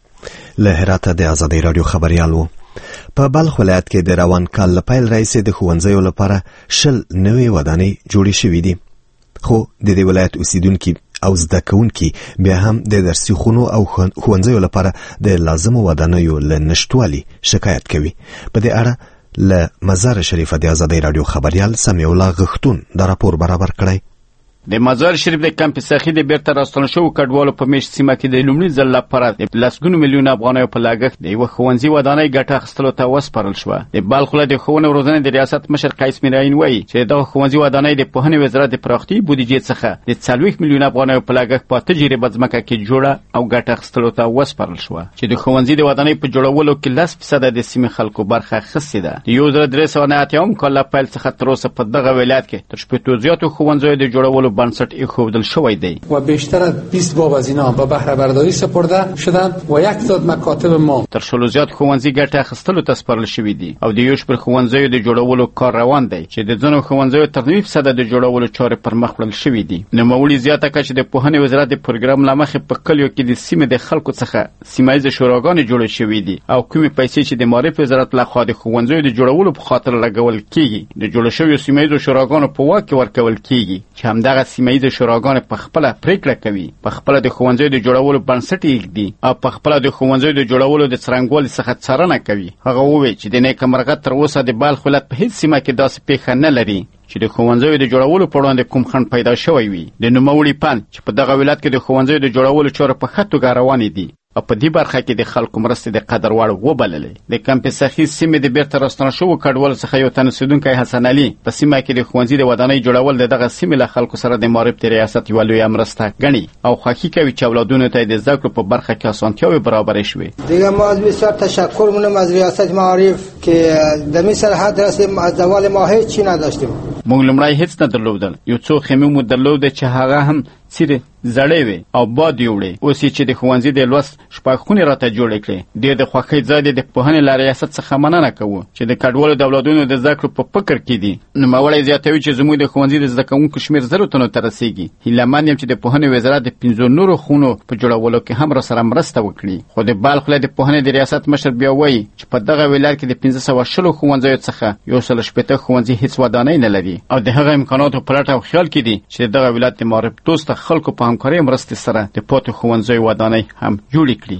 له هراته د ازادۍ راډیو خبریال و. په بلخ ولایت کې د روان کال له پیل راهیسې د ښوونځیو لپاره شل نوې ودانۍ جوړې شوې دي، خو د دې ولایت اوسیدونکي او زده کوونکي بیا هم د درسي خونو او ښوونځیو لپاره د لازمو ودانیو له نشتوالي شکایت کوي. په دې اړه له مزار شریفه د ازادۍ راډیو خبریال سمیع الله غښتون دا راپور برابر کړی. د مزار شریف د کمپ ساخي د بیرته راستنه شوو کډوالو په میشت سیمه کې د لومړي ځل لپاره د لسګونو میلیون افغانیو په لاګښت د یوه ښوونځي ودانۍ ګټه اخیستلو ته وسپارل شوه. د بلخ ولایت د ښوونې او روزنې د ریاست مشر قیس میرعین وایي چې دغه ښوونځي ودانۍ د پوهنې وزارت د پراختي بودیجې څخه د څلوېښت میلیون افغانیو په لاګښت په اته جریبه ځمکه کې جوړه او ګټه اخیستلو ته وسپارل شوه، چې د ښوونځي د ودانۍ په جوړولو کې لس فیصده د سیمې خلکو برخه اخیستې ده. د یو زره درې سوه نهه اتیاوم کال له پیل څخه تر اوسه په دغه ولایت کې تر شپېتو زیاتو ښوونځیو د جوړولو بنسټ ایښودل شوی دی و بیشتر از بیست باب از اینا به بهره برداری سپرده شدند و یک تعداد مکاتب ما تر شلو زیات ښوونځي ګټه اخیستلو ته سپارل شوي دي او د یو شمېر ښوونځیو د جوړولو کار روان دی، چې د ځینو ښوونځیو تر نوي فیصده د جوړولو چارې پر مخ وړل شوي دي. نوموړي زیاته کړه چې د پوهنې وزارت د پروګرام له مخې په کلیو کې د سیمې د خلکو څخه سیمه ییزې شوراګانې جوړې شوي دي او کومې پیسې چې د معارف وزارت لخوا د ښوونځیو د جوړولو په خاطر لګول کیږي د جوړ شویو سیمه ییزو شوراګانو په واک کې ورکول کیږي، چې همدغه سیمه ییزې شوراګانې په خپله پریکړه کوي، په خپله د ښوونځیو د جوړولو بنسټ ایږدي او په خپله د ښوونځیو د جوړولو د څرنګوالي څخه څارنه کوي. هغه وویل چې د نیکمرغه تر اوسه د بلخ ولایت په هیڅ سیمه کې داسې پیښه نه لري چې د ښوونځیو د جوړولو په وړاندې کوم خنډ پیدا شوی وي. د نوموړي پند چې په دغه ولایت کې د ښوونځیو د جوړولو چارې په ښه توګه روانې دي او په دې برخه کې د خلکو مرستې د قدر وړ وبللې. د کمپ ساخي سیمې د بیرته راستنه شوو کډوالو څخه یو تن اوسېدونکی حسن علي په سیمه کې د ښوونځي د ودانۍ جوړول د دغه سیمې له خلکو سره د معارف د ریاست یوه لویه مرسته ګڼي او خوښي کوي چې اولادونو ته د زده کړو په برخه کې اسانتیاوې برابرې شوې. دیگه ما از بسیار تشکر می‌کنم از ریاست معارف که در این سرحد رسیم از زوال ما هیچ چی نداشتیم. موږ لومړی هیڅ نه درلودل، یو څو خیمې مو درلودې چې هغه هم څیرې زړې وې او باد یې وړې. اوس یې چې د ښوونځي د لوست شپږ خونې راته جوړې کړې. ډېر د خوښۍ ځای دی. د پوهنې له ریاست څخه مننه کوو چې د کډوالو د اولادونو د زده کړو په فکر کې دي. نوموړی زیاتوي چې زموږ د ښوونځي د زده کوونکو شمېر زرو تنو ته رسېږي. هیلهمند یم چې د پوهنې وزارت د پنځو نورو خونو په جوړولو کې هم راسره مرسته وکړي. خو د بلخ ولایت د پوهنې د ریاست مشر بیا وایي چې په دغه ولایت کې د پنځه سوه شلو ښوونځیو څخه یو سل شپېته ښوونځي هیڅ ودانۍ نه لري او د هغه امکاناتو په لټه او خیال کې دي چې دغه ولایت د معارف دوسته خلکو په همکارۍ مرستې سره د پاتې ښوونځیو ودانۍ هم جوړې کړي.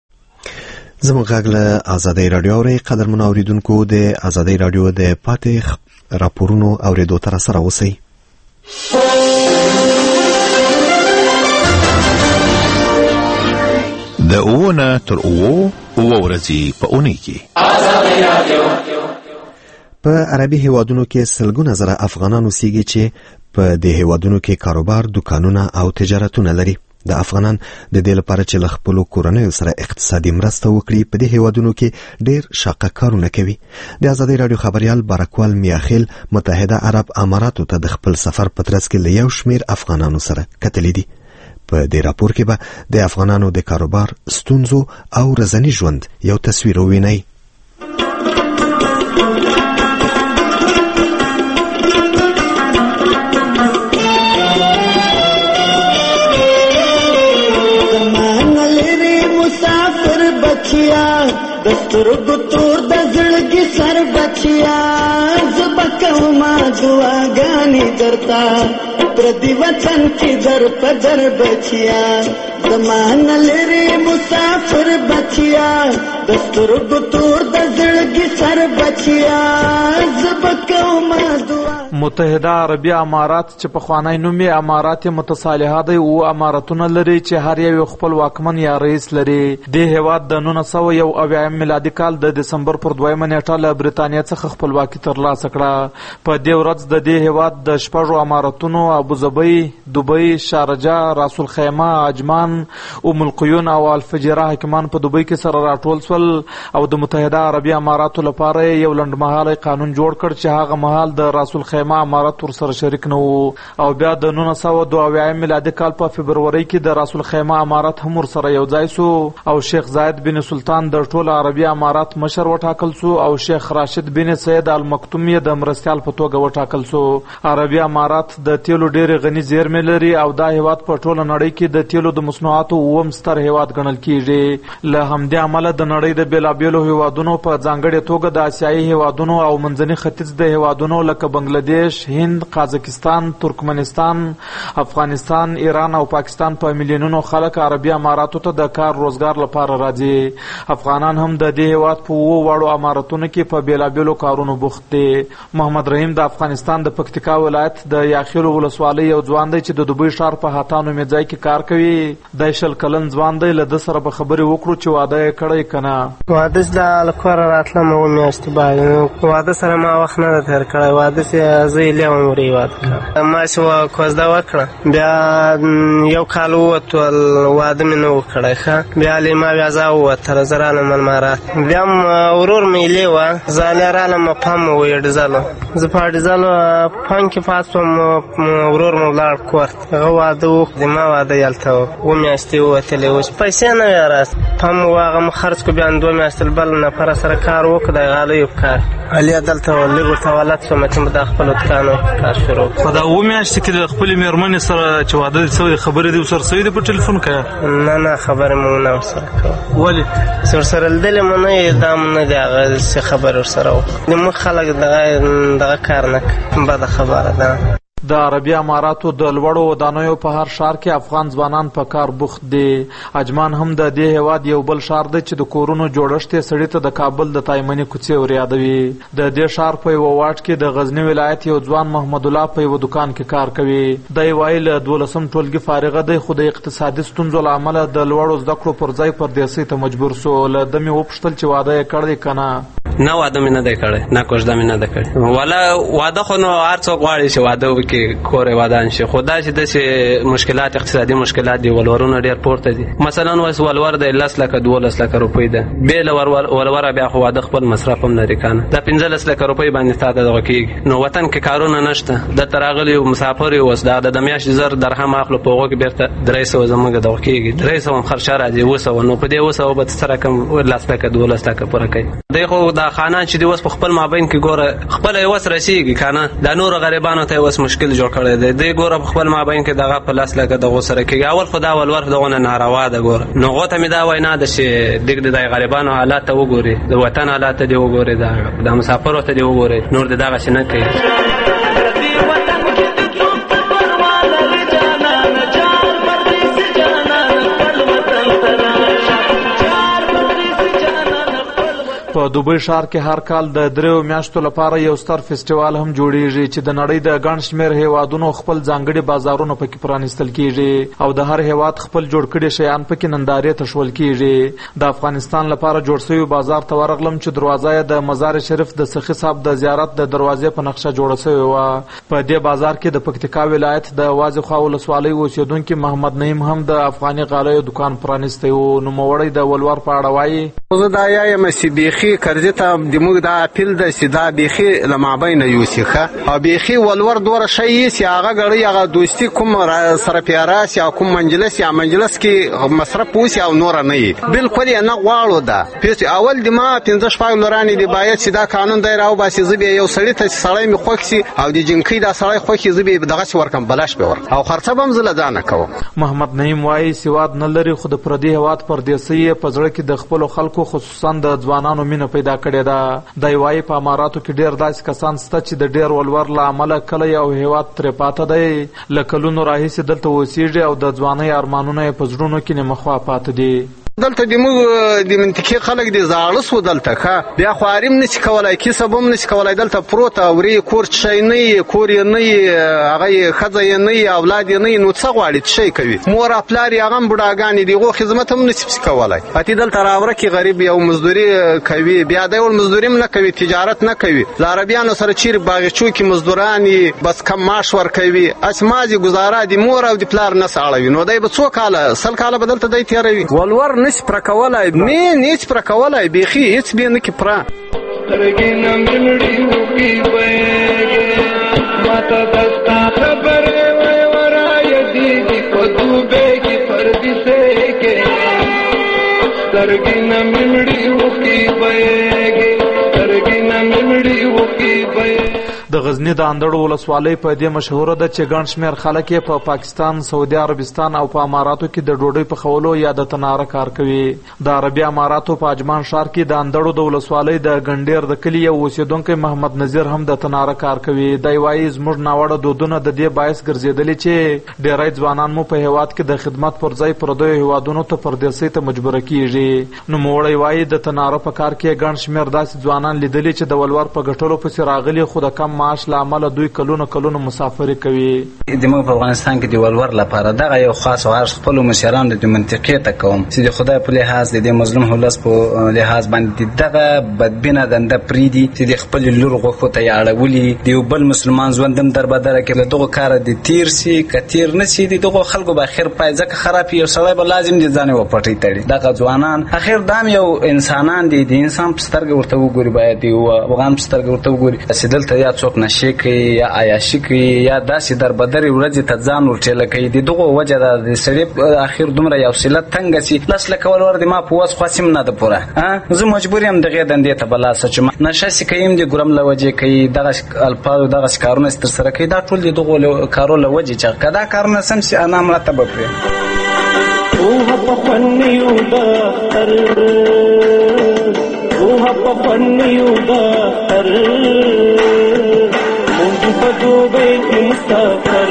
زموږ غږ له ازادۍ راډیو اورئ. قدرمنو اورېدونکو د ازادۍ راډیو د پاتې راپورونو اورېدو ته راسره اوسئ. د اووه نه تر اووه اووه ورځې په اونۍ کې په عربي هیوادونو کې سلګونه زره افغانان اوسېږي چې په دې هیوادونو کې کاروبار، دکانونه او تجارتونه لري. د افغانان د دې لپاره چې له خپلو کورنیو سره اقتصادي مرسته وکړي په دې هیوادونو کې ډېر شاقه کارونه کوي. د ازادۍ راډیو خبریال بارکوال میاخیل متحده عرب اماراتو ته د خپل سفر په ترڅ کې له یو شمېر افغانانو سره کتلي دي. په دې راپور کې به د افغانانو د کاروبار، ستونزو او ورځني ژوند یو تصویر ووینئ. بچیا زبکوما دعاګانې درته پردي وطن کې در په در بچیا زمان لري مسافر بچیا د سترګو تور د زړګي سر بچیا زبکوما دعا. متحده عربي امارات چې پخوانی نوم یې امارات متصالحه دی او امارتونه لري چې هر یو خپل واکمن یا رئیس لري. د هیواد د نولس سوه یو اویایم میلادي کال د دسمبر پر دویمه نیټه له برېټانیا څخه خپلواکي ترلاسه کړه. په دې ورځ د دې هیواد د شپږو امارتونو ابوظبي، دوبۍ، شارجه، راس الخیمه، عجمان، ام القیون او الفجیره حاکمان په دوبۍ کې سره راټول سول او د متحده عربي اماراتو لپاره یو لنډمهالی قانون جوړ کړ چې هغه مهال د راس الخیمه امارت ورسره شریک نه وو او بیا د نولس سوه دوه اویایم میلادي کال په فبرورۍ کې د راس الخیمه امارت هم ورسره یو ځای سو او شیخ زاید بن سلطان د ټول عربي امارات مشر وټاکل سو او شیخ راشد بن سید المکتوم یې د مرستیال په توګه وټاکل سو. عربي امارات د تیلو ډېرې غني زیرمې لري او دا هیواد په ټوله نړۍ کې د تیلو د مصنوعاتو اووم ستر هیواد ګڼل کیږي. له همدې امله د نړۍ د بېلابېلو هیوادونو په ځانګړې توګه د آسیایي هیوادونو او منځني ختیځ د هیوادونو لکه بنګلادیش، هند، قازقستان، ترکمنستان، افغانستان، ایران او پاکستان په میلیونونو خلک عربي اماراتو ته د کار روزګار لپاره راځي. افغانان هم د دې هیواد په اوو واړو امارتونو کې په بېلابېلو کارونو بوخت دي. محمد رحیم د افغانستان د پکتیکا ولایت د یاخیلو ولسوالۍ یو ځوان دی چې د دوبۍ ښار په هاتانو مې ځای کې کار کوي. دی شل کلن ځوان دی. له ده سره به خبرې وکړو چې واده یې کړی که نه. واده چې دا له کوره راتلم اووه میاشتې بعد واده سره ما وخت نه ده تېر کړی. واده چې زه یې لیوم ورې واده کړم. ما چې کوزده وکړه بیا یو کال ووتول واده مې نه و کړی ښه. بیا لیما بیا زه ووتله زه رالم المارات. بیا هم ورور مې لیې وه زه هلیا رالم پام مې ویې ډیزلو. زه په ډیزلو پام کې پات شوم ورور مې ولاړ کور ته. هغه واده وکړو ما واده یې هلته و اووه میاشتې ووتلې اوس پیسې نه وې راس. پام و هغه مې خرڅ کړو. بیا دوه میاشتې بل نفره سره کار وکړو د غالیو په کار. هلیا دلته لږ ورته ولد شوم چې دا خپل دوکان کار شروع په دا اووه میاشتې کې د خپلې مېرمنې سره چې واده دې شوی خبرې دې ورسره شوې دي په ټلیفون که نه؟ نه خبرې مو نه ورسره کوو. ولې چې ورسره لیدلې مو نه یې دا مو نه دی هغه چې خبرې ورسره وکړو. زموږ خلک دغه دغه کار نه کوي. بده خبره ده. د عربي اماراتو د لوړو ودانیو په هر ښار کې افغان ځوانان په کار بوخت دي. عجمان هم د دې هیواد یو بل ښار دی چې د کورونو جوړښت یې سړي ته د کابل د تایمني کوڅې ور یادوي. د دې ښار په یوه واټ کې د غزني ولایت یو ځوان محمد الله په یوه دکان کې کار کوي. دی وایي له دولسم ټولګي فارغه دی خو د اقتصادي ستونزو له امله د لوړو زده کړو پر ځای پردیسۍ ته مجبور سو. له ده مې وپوښتل چې واده یې کړی که نه؟ نه واده مې نه دی کړی. نه کوژده مې نه ده کړې. والا واده خو نو هر څوک غواړي چې واده وکړي کور یې ودان شي. خو دا چې داسې مشکلات اقتصادي مشکلات دي ولورونه ډېر پورته دي. مثلا اوس ولور د لس لکه دولس لکه روپۍ ده. بې له ولوره بیا خو واده خپل مصرف هم لري که نه. دا پنځلس لکه روپۍ باندې تا ته دغه کېږي. نو وطن کې کارونه نشته. دلته راغلي یو مسافر یو اوس دا د میاشتې زر درهم اخلو په هغو کې بېرته درې سوه زموږ دغه کېږي. درې سوه هم خرچه راځي اوه سوه. نو په دې اوه سوه به څه رقم لس لکه دولس لکه پوره کوي. دی خو دا خانان چې دي اوس په خپل مابین کې ګوره خپله یې اوس رسېږي که نه. دا نورو غریبانو ته یې اوس مشکل جوړ کړی دی. دی ګوره په خپل مابین کې دغه په لس لکه دغو سره کېږي. اول خو دا ولور دغونه ناروا ده ګوره. نو هغو ته مې دا وینا ده چې دیګ د دې غریبانو حالات ته وګوري، د وطن حالات ته دې وګوري، د مسافرو ته دې وګوري، نور دې دغسې نه کوي. په دوبۍ ښار کې هر کال د دریو میاشتو لپاره یو ستر فیسټیوال هم جوړیږي چې د نړۍ د ګڼ شمېر هیوادونو خپل ځانګړي بازارونه پکې پرانیستل کیږي او د هر هیواد خپل جوړ کړي شیان پکې نندارې ته ښول کیږي. د افغانستان لپاره جوړ شوي بازار ته ورغلم چې دروازه یې د مزار شریف د سخي صاحب د زیارت د دروازې په نقشه جوړه شوې وه. په دې بازار کې د پکتیکا ولایت د وازې خوا ولسوالۍ اوسېدونکي محمد نعیم هم د افغاني غالیو دکان پرانیستی و. نوموړی د ولور په اړه وایي: زه دا یم چې بیخي کرزي ته د موږ دا اپیل ده چې دا بیخي له مابینه یوسي ښه او بیخي ولور دوره شی یسي هغه ګړی هغه دوستي کوم سره پیاره سي او کوم منجلس یا منجلس کې مصرف وسي او نور نه وي. بالکل یې نه غواړو. دا پیس اول د ما پنځه شپږ لورانې دی باید چې دا قانون دی راو باسي. زه به یو سړی ته سړی مې خوښ سي او د جنکۍ دا سړی خوښ سي زه به دغسې ورکم بلاش به ورکم او خرڅه به هم زه له ځانه کوم. محمد نعیم وایي سواد نه لري خو د پردي هېواد پردیسۍ یې په زړه کې د خپلو خلکو خصوصا د ځوانانو مینه اندېښنه پیدا کړې ده. دی وایي په اماراتو کې ډېر داسې کسان شته چې د ډېر ولور له امله کله یو هېواد ترې پاته دی، له کلونو راهیسې دلته اوسېږي او د ځوانۍ ارمانونه یې په زړونو کې نیمخوا پاته دي. دلته د موږ د منطقې خلک دي زاړه سو دلته ښه بیا خو حریم نشي کولای کسب هم نشي کولای دلته پروت اوري کور شي نه کور یې نه هغه ښځه یې نه اولاد یې نه نو څه غواړي څه شي کوي مور پلار یې هغه بوډاګانې دي غو خدمت هم نشي کولای اته دلته راوړه کې غریب یو مزدوري کوي بیا د ول مزدوري نه کوي تجارت نه کوي لاربيانو سره چیر باغچو کې مزدورانی بس کم معاش ور کوي اسمازي گزاره دي مور او د پلار نه ساړوي نو دای به څو کاله سل کاله بدلته دی تیروي ولور نس پر کولای نه نیچ پر کولای بيخي هیڅ به نه کی پر ترګینا ملړي وکي وېګه ماته دستا خبره وای ورای دي په دوبه کې پردیسه کې ترګینا ملړي وکي وېګه ترګینا ملړي وکي وېګه. د غزنی د اندړو ولسوالۍ په دې مشهوره ده چې ګڼ شمېر خلک یې په پاکستان، سعودي عربستان او په اماراتو کې د ډوډۍ پخولو یا د تناره کار کوي. د عربي اماراتو په اجمان ښار کې د اندړو د ولسوالۍ د ګنډیر د کلي یو اوسېدونکی محمد نذیر هم د تناره کار کوي. دی وایي زموږ ناوړه دودونه د دې باعث ګرځېدلي چې ډېری ځوانان مو په هېواد کې د خدمت پر ځای پردیو هېوادونو ته پردیسۍ ته مجبوره کېږي. نوموړی وایي د تناره په کار کې ګڼ شمېر داسې ځوانان لیدلي چې د ولور په ګټلو پسې راغلي خو د کم معاش له امله دوی کلونه کلونه مسافري کوي. زموږ په افغانستان کې د ولور لپاره دغه یو خاص او عرض خپلو مشرانو د منطقې ته کوم چې د خدای په لحاظ د دې مظلوم ولس په لحاظ باندې دغه بدبینه دنده پرېږدي چې د خپل لور غوښو ته یې اړولي د یو بل مسلمان ژوند هم دربدره کړي له دغو کاره د تیر سي که تیر نه سي د دغو خلکو به اخر پای ځکه خراب یو سړی به لازم دي ځان یې وپټۍ تړي دغه ځوانان اخر دا هم یو انسانان دي د انسان په سترګه ورته وګوري باید یو افغان په سترګه ورته وګوري چې دلته یا څوک نشي کوي یا عیاشي کوي یا داسې دربدرې ورځې ته ځان ورټېله کوي د دغو وجه ده د سړي اخر دومره یو صله تنګه سي لس لکه ولور د ما په وس خاص هم نه ده پوره زه مجبور یم دغې دندې ته به لاړ چې نشه سي کوي هم د ګرم له وجې کوي دغه الفاظو دغسې کارونه چې ترسره کوي دا ټول د دغو کارو له وجې چې که دا کارونه سم سي انا مړه ته به پرې اوه په فنیو دفتر اوه په فنیو دفتر مونږ په دوبه کې مسافر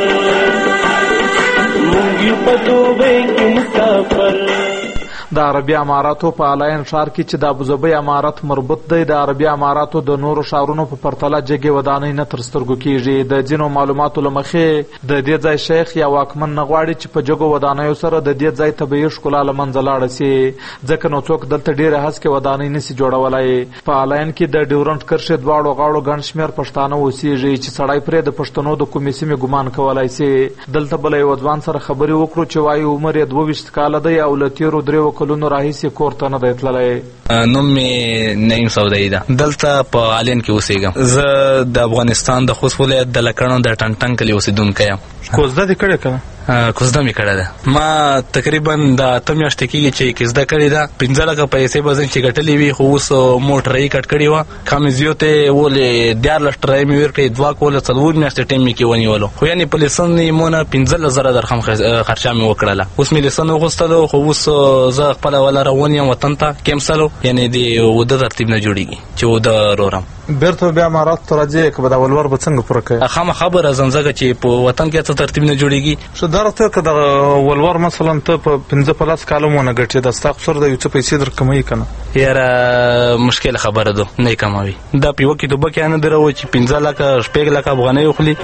مونږ په دوبه کې مسافر. د عربي اماراتو په الاین ښار کې چې د ابوظبي امارت مربوط دی د عربي اماراتو د نورو ښارونو په پرتله جګې ودانۍ نه تر سترګو کېږي. د ځینو معلوماتو له مخې د دې ځای شیخ یا واکمن نه غواړي چې په جګو ودانیو سره د دې ځای طبیعي ښکلا له منځه لاړه سي ځکه نو څوک دلته ډېرې هسکې ودانۍ نسي جوړولی. په الاین کې د ډیورنډ کرښې دواړو غاړو ګڼ شمېر پښتانه اوسېږي چې سړی پرې د پښتنو د کومې سیمې ګمان کولی سي. دلته بله یوه ځوان سره خبرې وکړو چې وایي عمر یې دوه ویشت کاله دی او له تېرو دریو کلونو راهیسې کور ته نه دی تللی. نوم مې نعیم سودایي ده. دلته په الین کې اوسېږم. زه د افغانستان د خوست ولایت د لکڼو د ټنټن کلي اوسېدونکی یم. کوزده دې کړې که نه؟ کوزده مې کړې ده. ما تقریبا د اته میاشتې کېږي چې کوزده کړې ده. پنځه لکه پیسې به زه چې ګټلې وي خو اوس موټرۍ کټ کړې وه کمې زیاتې ولې دیارلس ټرۍ مې ورکړې دوه کوله څلور میاشتې ټایم مې کې ونیولو خو یعنې په لیسن یې مونه پنځلس زره درهم خرچه مې وکړله. اوس مې لیسن وغوښتلو خو اوس زه خپله وله روان یم وطن ته کیمسلو یعنې د واده ترتیب نه جوړېږي چې واده رورم. بیرته بیا اماراتو ته راځې که به دا ولور به څنګه پوره کوې؟ خامخا به راځم ځکه چې په وطن کې څه ترتیب نه جوړېږي. ښه دا راته که دغه ولور مثلا ته په پنځه په لس کاله ونه ګټې دا ستا قصور ده یو څه پیسې در کموي که نه؟ یاره مشکله خبره ده نه یې کموي. دا په یوه کې دوه کې نه دروي چې پنځه لکه شپږ لکه افغانۍ وخلي.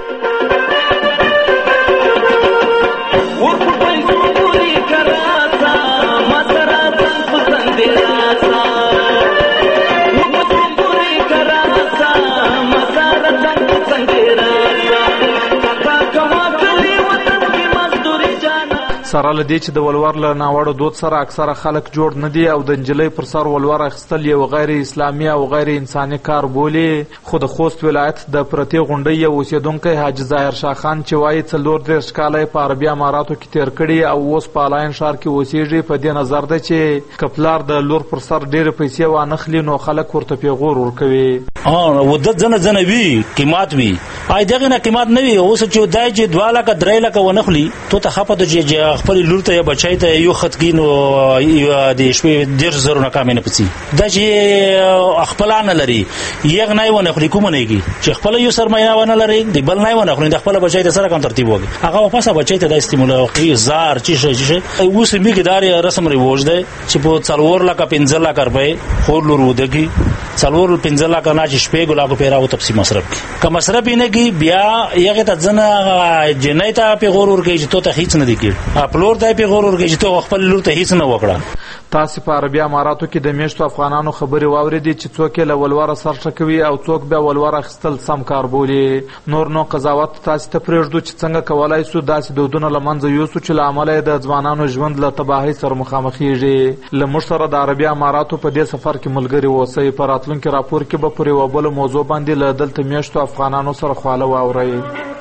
سره له دې چې د ولور له ناوړه دود سره اکثره خلک جوړ نه دي او د نجلۍ پر سر ولور اخیستل یو غیر اسلامي او غیر انساني کار بولي. خو د خوست ولایت د پرتې غونډۍ یو اوسېدونکی حاجي ظاهر شاه خان چې وایي څلور دېرش کاله یې په عربي اماراتو کې تېر کړي او اوس په الاین ښار کې اوسېږي په دې نظر ده چې که پلار د لور پر سر ډېرې پیسې وانخلي نو خلک ورته پیغور ورکوي. واده ځنه ځنه وي قیمت وي آی دغه نه قیمت نه وي. اوس چې دای چې دوه لکه درې لکه ونخلي تو ته خپه ته چې خپل لور ته یا بچای ته یو خطګین او د شپې ډیر زرو نه کامنه پسی دا چې خپل نه لري یغ نه ونخلي کوم نه کی چې خپل یو سرمایه ونه لري د بل نه ونخلي د خپل بچای ته سره کوم ترتیب وږي هغه واپس بچای ته د استعمال او زار چې شي چې اوس میګدار رسم ریوج دی چې په څلور لکه پنځه لکه روپۍ خور لور ودګي څلور پنځه لکه نه چې شپې ګلا کو پیراو تپسی مصرف کی که مصرف نه کی بیا یغه ته ځنه جنۍ ته په غور ور کې چې ته هیڅ نه دی کی اپلور ته په غور ور کې چې ته خپل لور ته هیڅ نه وکړه. تاسو په عربي اماراتو کې د میشتو افغانانو خبري واوریدي چې څوک له ولوره سر ټکوي او څوک به ولوره خستل سم کار بولي. نور نو قضاوت تاسو ته پرېږدو چې څنګه کولای سو داسې دودونه لمنځه یوسو چې له عمله د ځوانانو ژوند له تباهۍ سره مخامخېږي. له موږ سره د عربي اماراتو په دې سفر کې ملګري اوسئ. په راتلونکي راپور کې به پر یوه بله موضوع باندې له دلته میشتو افغانانو سره خواله واورئ.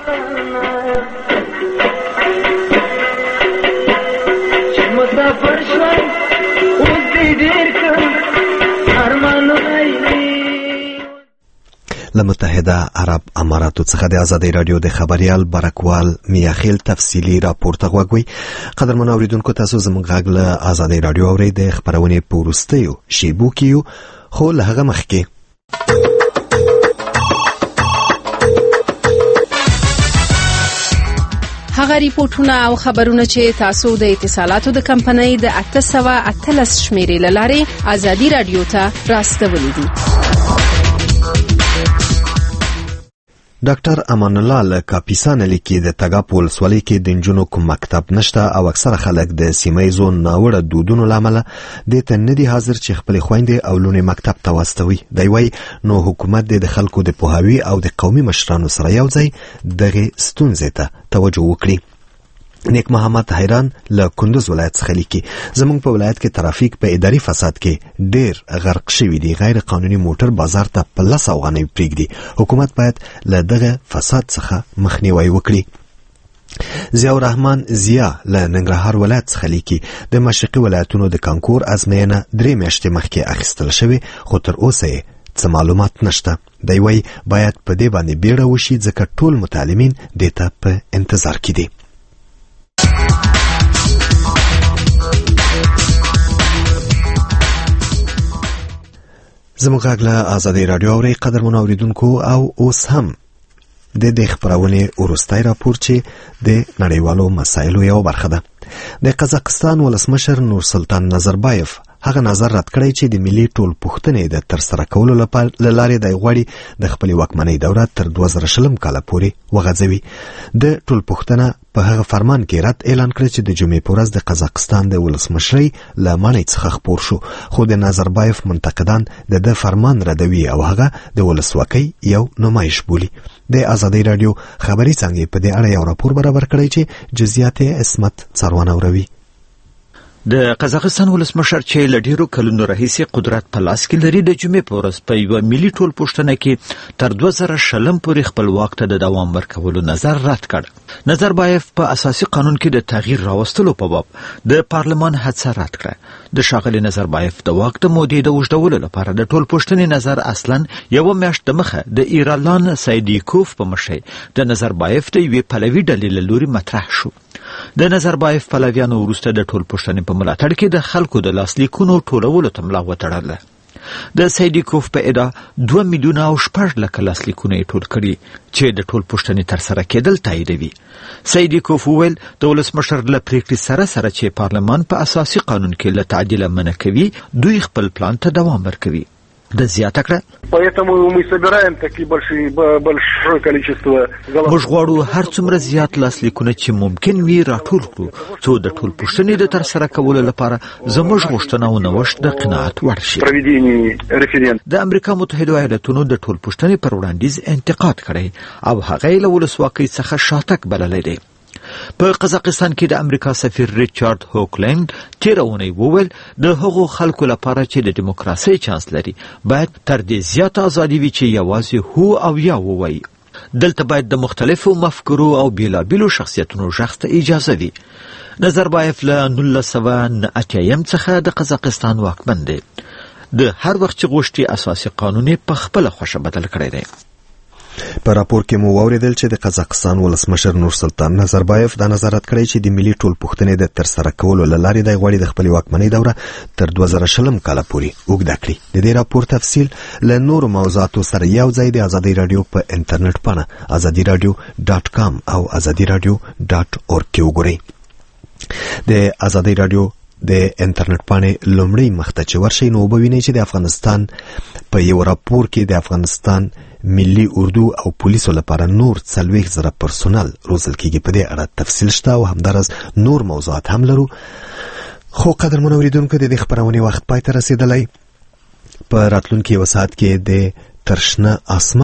له متحده عرب اماراتو څخه د ازادۍ راډیو د خبريال برکوال میاخیل تفصیلی راپور ته غوږوي. قدرمن اوریدونکو تاسو زموږ غږ له ازادۍ راډیو اورئ. د خبرونې په وروستیو شیبو کې یو خو له هغه مخکې هغه ریپورتونه او خبرونه چې تاسو د اتصالاتو د کمپنۍ د اته سوه اتلس شمیرې له لارې ازادي راډیو ته راستولي دي. ډاکټر امان الله له کاپیسا نه لیکي د تګاپ ولسوالۍ کې د نجونو کوم مکتب نشته او اکثره خلک د سیمه ییزو ناوړه دودونو له امله دې ته نه دي حاضر چې خپلې خویندې او لوڼې مکتب ته واستوي. دی وایي نو حکومت د خلکو د پوهاوي او د قومي مشرانو سره یو ځای دغې ستونزې ته توجه وکړي. نیک محمد حیران له کندوز ولایت څخه لیکي زموږ په ولایت کې ترافیک په اداري فساد کې ډیر غرق شوی دی. غیر قانوني موټر بازار ته په لس افغانۍ پرېږدي. حکومت باید له دغه فساد څخه مخنیوي وکړي. ضیاء الرحمن ضیا له ننګرهار ولایت څخه لیکي د مشرقي ولایتونو د کانکور ازموینه درې میاشتې مخکې اخیستل شوې خو تر اوسه یې څه معلومات نشته. دی وایي باید په دې باندې بیړه وشي ځکه ټول متعلمین دې ته په انتظار کې دي. زموږ غږ له ازادۍ راډیو اورئ. قدرمنو اوریدونکو او اوس هم د دې خپرونې وروستی راپور چې د نړیوالو مسایلو یوه برخه ده. د قزاقستان ولسمشر نور سلطان نظربایف هغه نظر رد کړی چې د ملي ټولپوښتنې د ترسره کولو لپاره له لارې دی غواړي د خپلې واکمنۍ دوره تر دوه زره شلم کاله پورې وغځوي. د ټولپوښتنه په هغه فرمان کې رد اعلان کړی چې د جمعې په ورځ د قزاقستان د ولسمشرۍ له ماڼۍ څخه خپور شو، خو د نظربایف منتقدان د ده فرمان ردوي او هغه د ولسواکۍ یو نمایش بولي. د ازادۍ راډیو خبري څانګې په دې اړه یو راپور برابر کړی چې جزئیات یې عصمت څاروانه وروي. د قزاقستان ولسمشر چې له ډیرو کلونو راهیسې قدرت په لاس کې لري د جمعې په ورځ په یوه ملي ټولپوښتنه کې تر دوه زره شلم پورې خپل واک ته د دوام ورکولو نظر رد کړ. نظربایف په اساسي قانون کې د تغییر راوستلو په باب د پارلمان هڅه رد کړه. د ښاغلي نظربایف د واک د مودې د اوږدولو لپاره د ټولپوښتنې نظر اصلا یوه میاشت دمخه د ایرالان سایدیکوف په مشرۍ د نظربایف د یوې پلوي ډلې له لوري مطرح شو. د نظربایف پلویانو وروسته د ټولپوښتنې په ملاتړ کې د خلکو د لاسلیکونو ټولولو ته ملا وتړله. د سایدیکوف په ادعا دوه میلیونه او شپږ لکه لاسلیکونه یې ټول کړي چې د ټولپوښتنې ترسره کېدل تاییدوي. سایدیکوف وویل د ولسمشر له پریکړې سره سره چې پارلمان په اساسي قانون کې له تعدیله منع کوي دوی خپل پلان ته دوام ورکوي. د زیاته کړه موږ غواړو هر څومره زیات لاسلیکونه چې ممکن وي راټول کړو څو د ټولپوښتنې د ترسره کولو لپاره زموږ غوښتنه او نوښت د قناعت وړ شي. د امریکا متحده ایالاتونو د ټولپوښتنې پر وړاندیز انتقاد کړی او هغه یې له ولسواکۍ څخه شاتګ بللی دی. په قزاقستان کې د امریکا سفیر ریچارډ هوکلند تیره اونۍ وویل د هغو خلکو لپاره چې د دیموکراسۍ چانس لري باید تر دې زیاته ازادي وي چې یوازې هو او یا ووایي. دلته باید د مختلفو مفکورو او بیلابیلو شخصیتونو غږ ته اجازه وي. نظربایف له نولس سوه نه اتیایم څخه د قزاقستان واکمن دی. د هر وخت چې غوښتي اساسي قانون یې په خپله خوښه بدل کړی دی. په په راپور کې مو واوریدل چې د قزاقستان ولسمشر نورسلطان نظربایف دا نظارت کړی چې د ملي ټولپوښتنې د ترسره کولو له لارې د غواړي د خپل واکمنۍ دوره تر دوه زره شلم کال پورې اوږده کړي. د دې راپور تفصیل له نورو موضوعاتو سره یو ځای د ازادي رادیو په انټرنیټ پاڼه ازادي رادیو ډاټ کام او ازادي رادیو ډاټ اورګ کې وګورئ. د ازادي رادیو د انټرنیټ پاڼې لومړی مخته چې ورشئ نو وبوینئ چې د افغانستان په یو راپور کې د افغانستان ملي اردو او پولیسو لپاره نور څلوېښت زره پرسونل روزل کېږي. په دې اړه تفصیل شته او همدارس نور موضوعات هم لرو. خو قدرمن اوریدونکو د دې خپرونې وخت پای ته رسېدلی. په راتلونکي یو ساعت کې د ترشنه اسمان